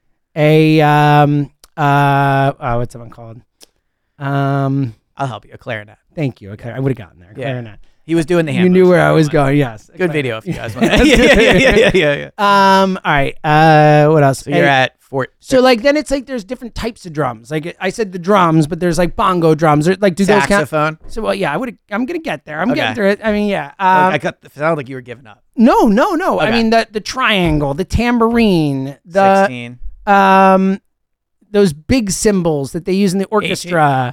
a um, uh, oh, what's that one called? Um, I'll help you. A clarinet. thank you. Okay, I would have gotten there. Yeah. Clarinet. He was doing the hand You knew motion. where I was Never going. mind. Yes. Good video if you guys want. That's yeah, good. yeah, yeah, yeah, yeah, yeah. Um. All right. Uh. What else? So you're Hey, at four. So like then it's like there's different types of drums. Like I said, the drums, but there's like bongo drums. Or, like do those count? saxophone. So well, yeah, I would. I'm gonna get there. I'm Okay. getting through it. I mean, yeah. Like, Um, I cut. It sounded like you were giving up. no, no, no. I Okay. mean the the triangle, the tambourine, the Sixteen. um, those big cymbals that they use in the orchestra.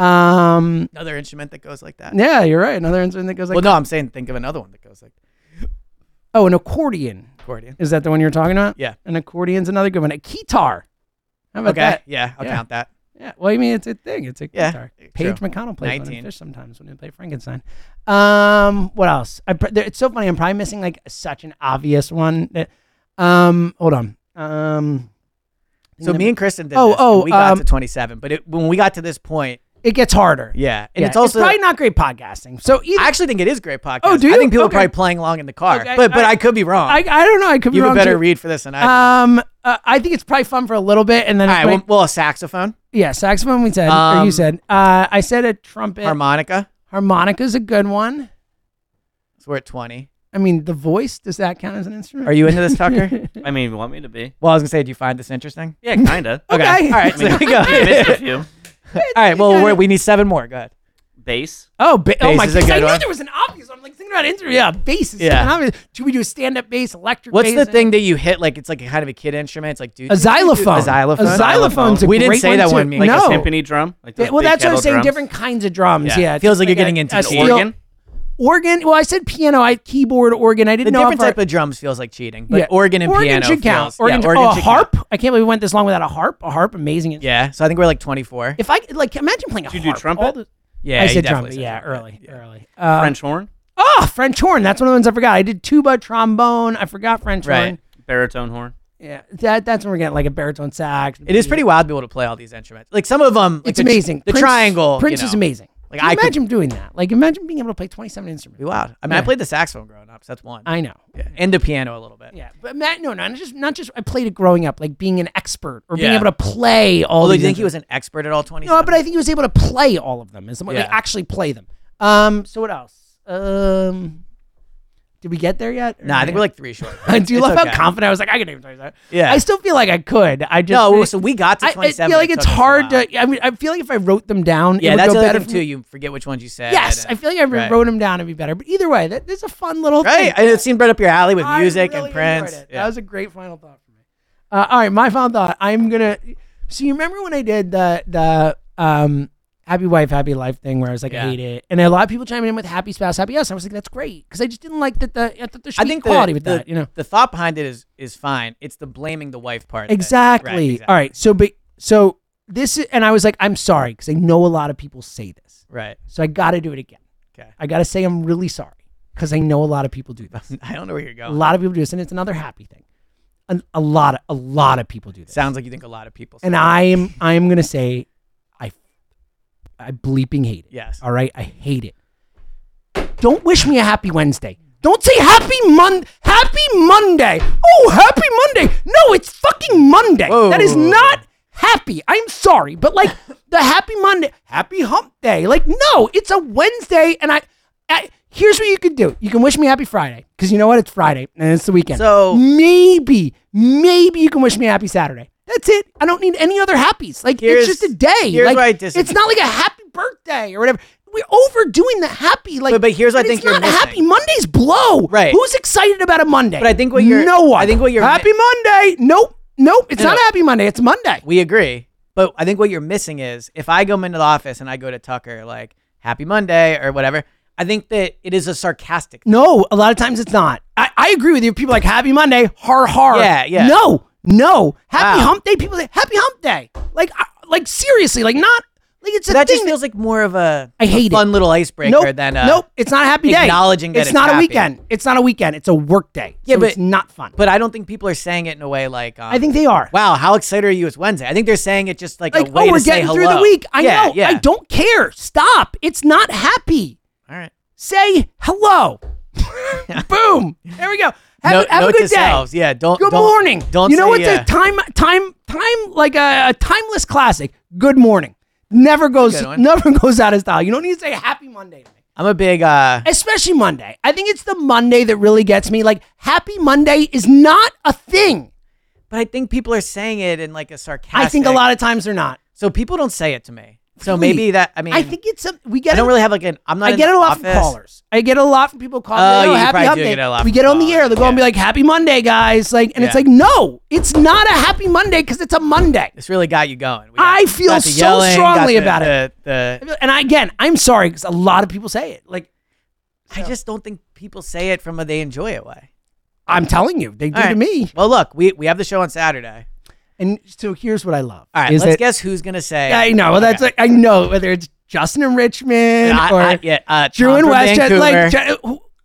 Um, Another instrument that goes like that. yeah, you're right. Another instrument that goes like. well, no, I'm saying think of another one that goes like Oh, an accordion. accordion. Is that the one you're talking about? Yeah. An accordion's another good one. A guitar. How about Okay. that? Yeah, I'll Yeah. count that. Yeah. Well, I mean, it's a thing. It's a Yeah, guitar. true. Paige McConnell plays one nineteen. in Fish sometimes when they play Frankenstein. Um, what else? I, pr- there- it's so funny. I'm probably missing like such an obvious one. That, um, hold on. Um, So me and Kristen did Oh, this, oh, and we got um, to twenty-seven. But it, when we got to this point, it gets harder. yeah, and Yeah, it's also probably not great podcasting. So either, I actually think it is great podcast. Oh, do I you? think people Okay. are probably playing along in the car, Okay, but but I- I could be wrong. I, I don't know. I could be you have wrong. a better too. read for this than I. do. Um, uh, I think it's probably fun for a little bit, and then All it right, might- well, well, a saxophone, yeah, saxophone. We said, or you Um, said. Uh, I said a trumpet. harmonica. Harmonica's a good one. So we're at twenty. I mean, the voice, does that count as an instrument? Are you into this, Tucker? I mean, you want me to be? Well, I was gonna say, do you find this interesting? Yeah, kinda. Okay. Okay. All right. So there we go. I missed a few. All right. Well, we're, we need seven more. Go ahead. Bass. Oh, ba- oh Bass my is a goodness. I good knew one. there was an obvious one. I'm like thinking about instrument. Yeah, bass is Yeah. yeah. obvious. Should we do a stand-up bass, electric What's bass? the thing that you hit? Like it's like a kind of a kid instrument. It's like dude, A xylophone. A xylophone. A xylophone's a We didn't great say one that too. one. Me. Like No. a timpani drum. Like those Yeah, well, big that's what I'm kettle saying. drums. Different kinds of drums. Yeah. Yeah, It feels like you're a- getting into a the steel- organ. Organ. Well, I said piano. I keyboard, organ. I The didn't know different if our- type of drums feels like cheating, but Yeah. organ and organ piano should count. feels- Organ, yeah, organ oh, a should harp. count. I can't believe we went this long without a harp. A harp, amazing. instrument. Yeah, so I think we're like twenty-four. If I like, imagine playing a Did you do harp. trumpet? All the- Yeah, I you said definitely trumpet. said Yeah, trumpet. early, Yeah. early. Uh, French horn. Oh, French horn. That's one of the ones I forgot. I did tuba, trombone. I forgot French Right. horn. Baritone horn. Yeah, that that's when we're getting like a baritone sax. It is pretty wild to be able to play all these instruments. Like some of them, like It's the, tr- amazing. The Prince- triangle. Prince you know. is amazing. Like Can you I could imagine doing that. Like imagine being able to play twenty-seven instruments. be wild. I mean, Yeah. I played the saxophone growing up, so that's one. I know. Yeah. And the piano a little bit. Yeah, but Matt, no, no, not just not just I played it growing up, like being an expert or being Yeah. able to play all. Although, do these you think he was instruments. an expert at all twenty? No, but I think he was able to play all of them. Is like Yeah. actually play them. Um. So what else? Um. Did we get there yet? Or Nah, I think not we're yet? like three short. I do It's love okay. how confident I was. Like I could even tell you that. Yeah. I still feel like I could. I just No, so we got to I, I twenty-seven. feel like it it's took us a hard while. to. I mean, I feel like if I wrote them down, Yeah, it would that's go the other better thing for too. me. You forget which ones you said. Yes, I and- feel like I right. wrote them down to be better. But either way, that, there's a fun little Right, thing. and it seemed right up your alley with I music really and Prince. enjoyed it. Yeah. That was a great final thought for me. Uh, all right, my final thought. I'm gonna. So you remember when I did the the um happy wife, happy life thing, where I was like, Yeah. I hate it, and a lot of people chiming in with happy spouse, happy us. And I was like, that's great because I just didn't like that. The I thought there should I be think the- quality with the, that. You know, the thought behind it is is fine. It's the blaming the wife part. that- exactly. right, exactly. All right. So, but so this is, and I was like, I'm sorry because I know a lot of people say this. Right. So I got to do it again. Okay. I got to say I'm really sorry because I know a lot of people do this. I don't know where you're A going. lot of people do this, and it's another happy thing. A, a lot of a lot of people do this. Sounds like you think a lot of people. And say I am I am gonna say, I I bleeping hate it. Yes. All right, I hate it. Don't wish me a happy Wednesday. Don't say happy Mon Happy Monday. Oh, happy Monday. No, it's fucking Monday. Whoa. That is not happy. I'm sorry, but like the happy Monday, happy hump day. Like no, it's a Wednesday, and I. I Here's what you could do. You can wish me happy Friday because you know what? It's Friday and it's the weekend. So- maybe, maybe you can wish me a happy Saturday. That's it. I don't need any other happies. Like Here's- it's just a day. here's like, where I disagree. It's not like a happy birthday or whatever. We're overdoing the happy. Like, But- but here's what I and think it's you're not missing. happy. Mondays blow. Right. Who's excited about a Monday? But I think what you're- no one. I think what you're happy Monday. Nope. Nope. It's No, not no. a happy Monday. It's Monday. We agree. But I think what you're missing is if I go into the office and I go to Tucker like happy Monday or whatever, I think that it is a sarcastic. No, a lot of times it's not. I, I agree with you. People are like happy Monday, har har. Yeah, yeah. No, no. Happy Wow. hump day. People say happy hump day. Like, I- like seriously, like not like it's a That thing. just feels like more of a, I hate a fun it. little icebreaker Nope, than uh, nope. It's not a happy day. acknowledging that it's it's not a happy. weekend. It's not a weekend. It's a work day. Yeah, So but- it's not fun. But I don't think people are saying it in a way like. Um, I think they are. Wow, how excited are you? It's Wednesday. I think they're saying it just like, Like, a way oh, we're to say getting hello. through the week. I yeah, know. Yeah. I don't care. Stop. It's not happy. All right. Say hello. Boom. There we go. Have, Note- a, have a note good to day. selves. Yeah, don't- Good don't- morning. don't You know say, what's uh, a time, time, time like a, a timeless classic? Good morning. Never goes, Good one. never goes out of style. You don't need to say happy Monday to me. I'm a big. uh Especially Monday. I think it's the Monday that really gets me. Like happy Monday is not a thing. But I think people are saying it in like a sarcastic. I think a lot of times they're not. So people don't say it to me. So Really? maybe that. I mean, I think it's a, we get. I don't it- really have like an. I'm not. I in get the it a lot from office. callers. I get it a lot from people calling. Oh, me, you happy probably hump do day. get it a lot We from get on the callers, air. They go and be yeah. like, "Happy Monday, guys!" Like, and it's Yeah. like, no, it's not a happy Monday because it's a Monday. This really got you going. We got- I feel got the so yelling, strongly got the- about it. the- the- And I, again, I'm sorry because a lot of people say it. Like, I just don't think people say it from a they enjoy it way. I'm telling you, they do All to right. me. Well, look, we we have the show on Saturday. And so here's what I love. All right, is let's that- guess who's gonna say. I know. Well, that's Okay. like, I know whether it's Justin and Richmond I- or I- yeah, uh, Drew Tom and from Westchester. Vancouver. Like, Ju- who-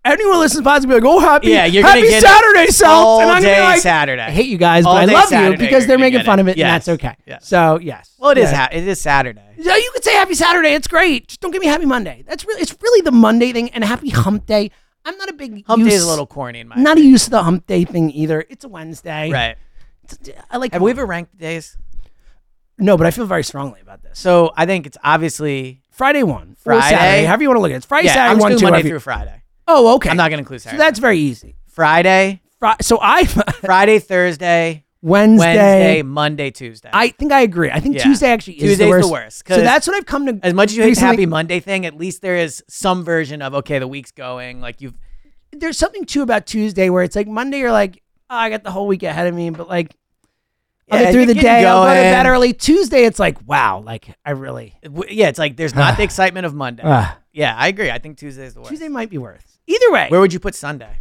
anyone who listens to podcasts will be like, oh, happy, Yeah, you're happy gonna get Saturday, it Celts. all And I'm gonna day be like, Saturday. I hate you guys, All but I day love Saturday, you because you're they're gonna making get fun it. of it, Yes. and that's okay. Yes. So, yes. Well, it is. Yeah. Ha- it is Saturday. Yeah, you could say happy Saturday. It's great. Just don't give me happy Monday. That's really, it's really the Monday thing and happy hump day. I'm not a big Hump use, day is a little corny in my not a use of the hump day thing either. It's a Wednesday. Right. It's a- I like. Have we ever ranked the days? No, but I feel very strongly about this. So I think it's obviously Friday one, or Friday. Saturday, however you want to look at it. It's Friday, yeah, Saturday, I'm just one, doing two, Monday every- through Friday. Oh, okay. I'm not going to include So Saturday. that's very easy. Friday, Fri- So I Friday, Thursday, Wednesday, Wednesday, Monday, Tuesday. I think I agree. I think Yeah. Tuesday actually is Tuesday's the worst. the worst. So 'cause that's what I've come to. As much as you hate the recently- Happy Monday thing, at least there is some version of okay, the week's going. Like you've There's something too about Tuesday where it's like Monday you're like, oh, I got the whole week ahead of me, but like I'll Yeah, get through you're the getting day. I'll go to going. bed early. Tuesday it's like, wow, like I really. w- yeah, it's like there's not the excitement of Monday. Ah. Yeah, I agree. I think Tuesday's the worst. Tuesday might be worse. Either way, Where would you put Sunday?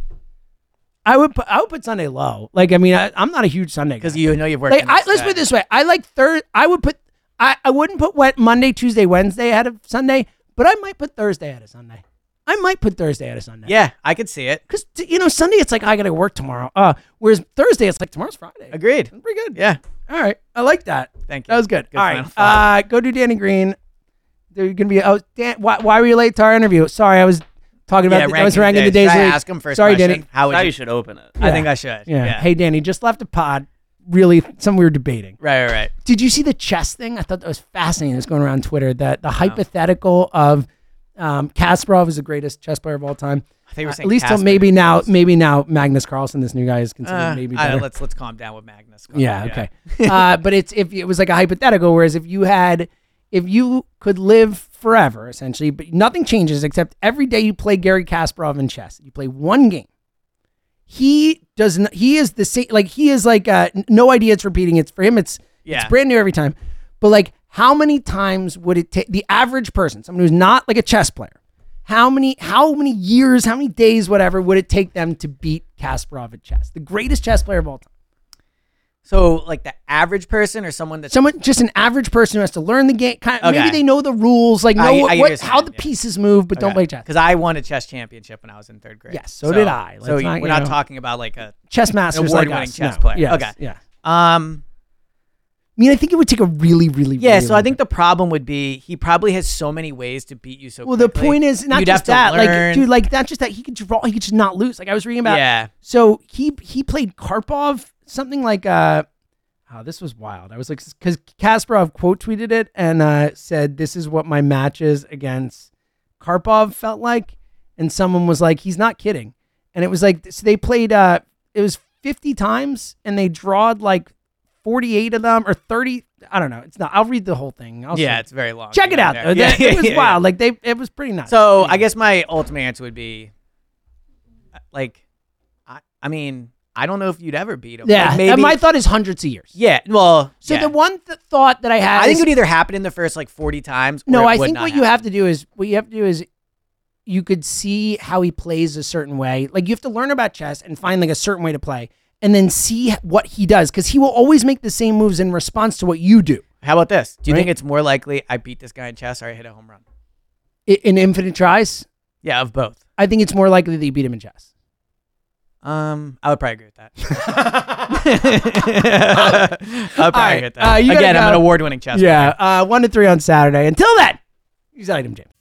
I would put I would put Sunday low. Like I mean, I, I'm not a huge Sunday guy. Because you know you've worked. Like the I, next let's day. put it this way. I like third. I would put. I, I wouldn't put what Monday, Tuesday, Wednesday ahead of Sunday, but I might put Thursday ahead of Sunday. I might put Thursday ahead of Sunday. Yeah, I could see it. Because you know Sunday it's like I got to work tomorrow. Uh, whereas Thursday it's like tomorrow's Friday. Agreed. Pretty good. Yeah. All right. I like that. Thank you. That was good. Good All final right. thought. Uh, go do Danny Green. They're gonna be. Oh, Dan, why, why were you late to our interview? Sorry, I was talking about. Yeah, the, I was ranking ranking the days. days. Should I of the week. ask him first Sorry, question? Danny. How would Now you- you should open it. I Yeah. think I should. Yeah. Yeah. Hey, Danny, just left a pod. Really, something we were debating. Right, right, right. Did you see the chess thing? I thought that was fascinating. It's going around Twitter. That the hypothetical of um, Kasparov is the greatest chess player of all time. I think we're Uh, saying at least till Casper maybe now, is- maybe now Magnus Carlsen, this new guy, is considered Uh, maybe I better. don't, let's let's calm down with Magnus. Yeah, okay. uh, but it's if it was like a hypothetical, whereas if you had, if you could live forever, essentially, but nothing changes except every day you play Gary Kasparov in chess. You play one game. He does not. He is the same. Like he is like uh, n- no idea it's repeating. It's for him. It's Yeah. it's brand new every time. But like, how many times would it take the average person, someone who's not like a chess player? How many, how many years, how many days, whatever, would it take them to beat Kasparov at chess? The greatest chess player of all time. So, like the average person or someone that's Someone, just an average person who has to learn the game. Kind of, Okay. Maybe they know the rules, like know I- I what, get what what you're how saying, the yeah. pieces move, but don't play chess. Because I won a chess championship when I was in third grade. Yes, so did I. So Let's not, we're you not know, talking about like a chess masters like award-winning us. chess No. player. Yes, Okay. yeah. Um. I mean, I think it would take a really, really, Yeah. really So I long think the problem would be he probably has so many ways to beat you so. Well, the quickly. point is not You'd just have that, to learn. like, dude, like not just that he could draw, he could just not lose. Like I was reading about, Yeah. So he he played Karpov, something like uh, oh, this was wild. I was like, because Kasparov quote tweeted it and uh, said, "This is what my matches against Karpov felt like," and someone was like, "He's not kidding," and it was like, so they played, uh, it was fifty times and they drawed like forty-eight of them or thirty. I don't know. It's not. I'll read the whole thing. I'll Yeah, see. it's very long. Check it Yeah, out. yeah. Though. Yeah, That- it was yeah, yeah. wild. Like they, it was pretty nuts. So I guess my ultimate answer would be, like, I, I mean, I don't know if you'd ever beat him. Yeah, Like, maybe, and my thought is hundreds of years. Yeah, well, So yeah. the one th- thought that I had, I think is- it would either happen in the first like forty times. Or no, it I would think not what you happen. have to do is what you have to do is you could see how he plays a certain way. Like you have to learn about chess and find like a certain way to play, and then see what he does because he will always make the same moves in response to what you do. How about this? Do you Right? think it's more likely I beat this guy in chess or I hit a home run? I- In infinite tries, Yeah, of both. I think it's more likely that you beat him in chess. Um, I would probably agree with that. I would probably right, agree with that. uh, you gotta Again, I'm go. an award-winning chess Yeah, uh, one to three on Saturday. Until then, use item James.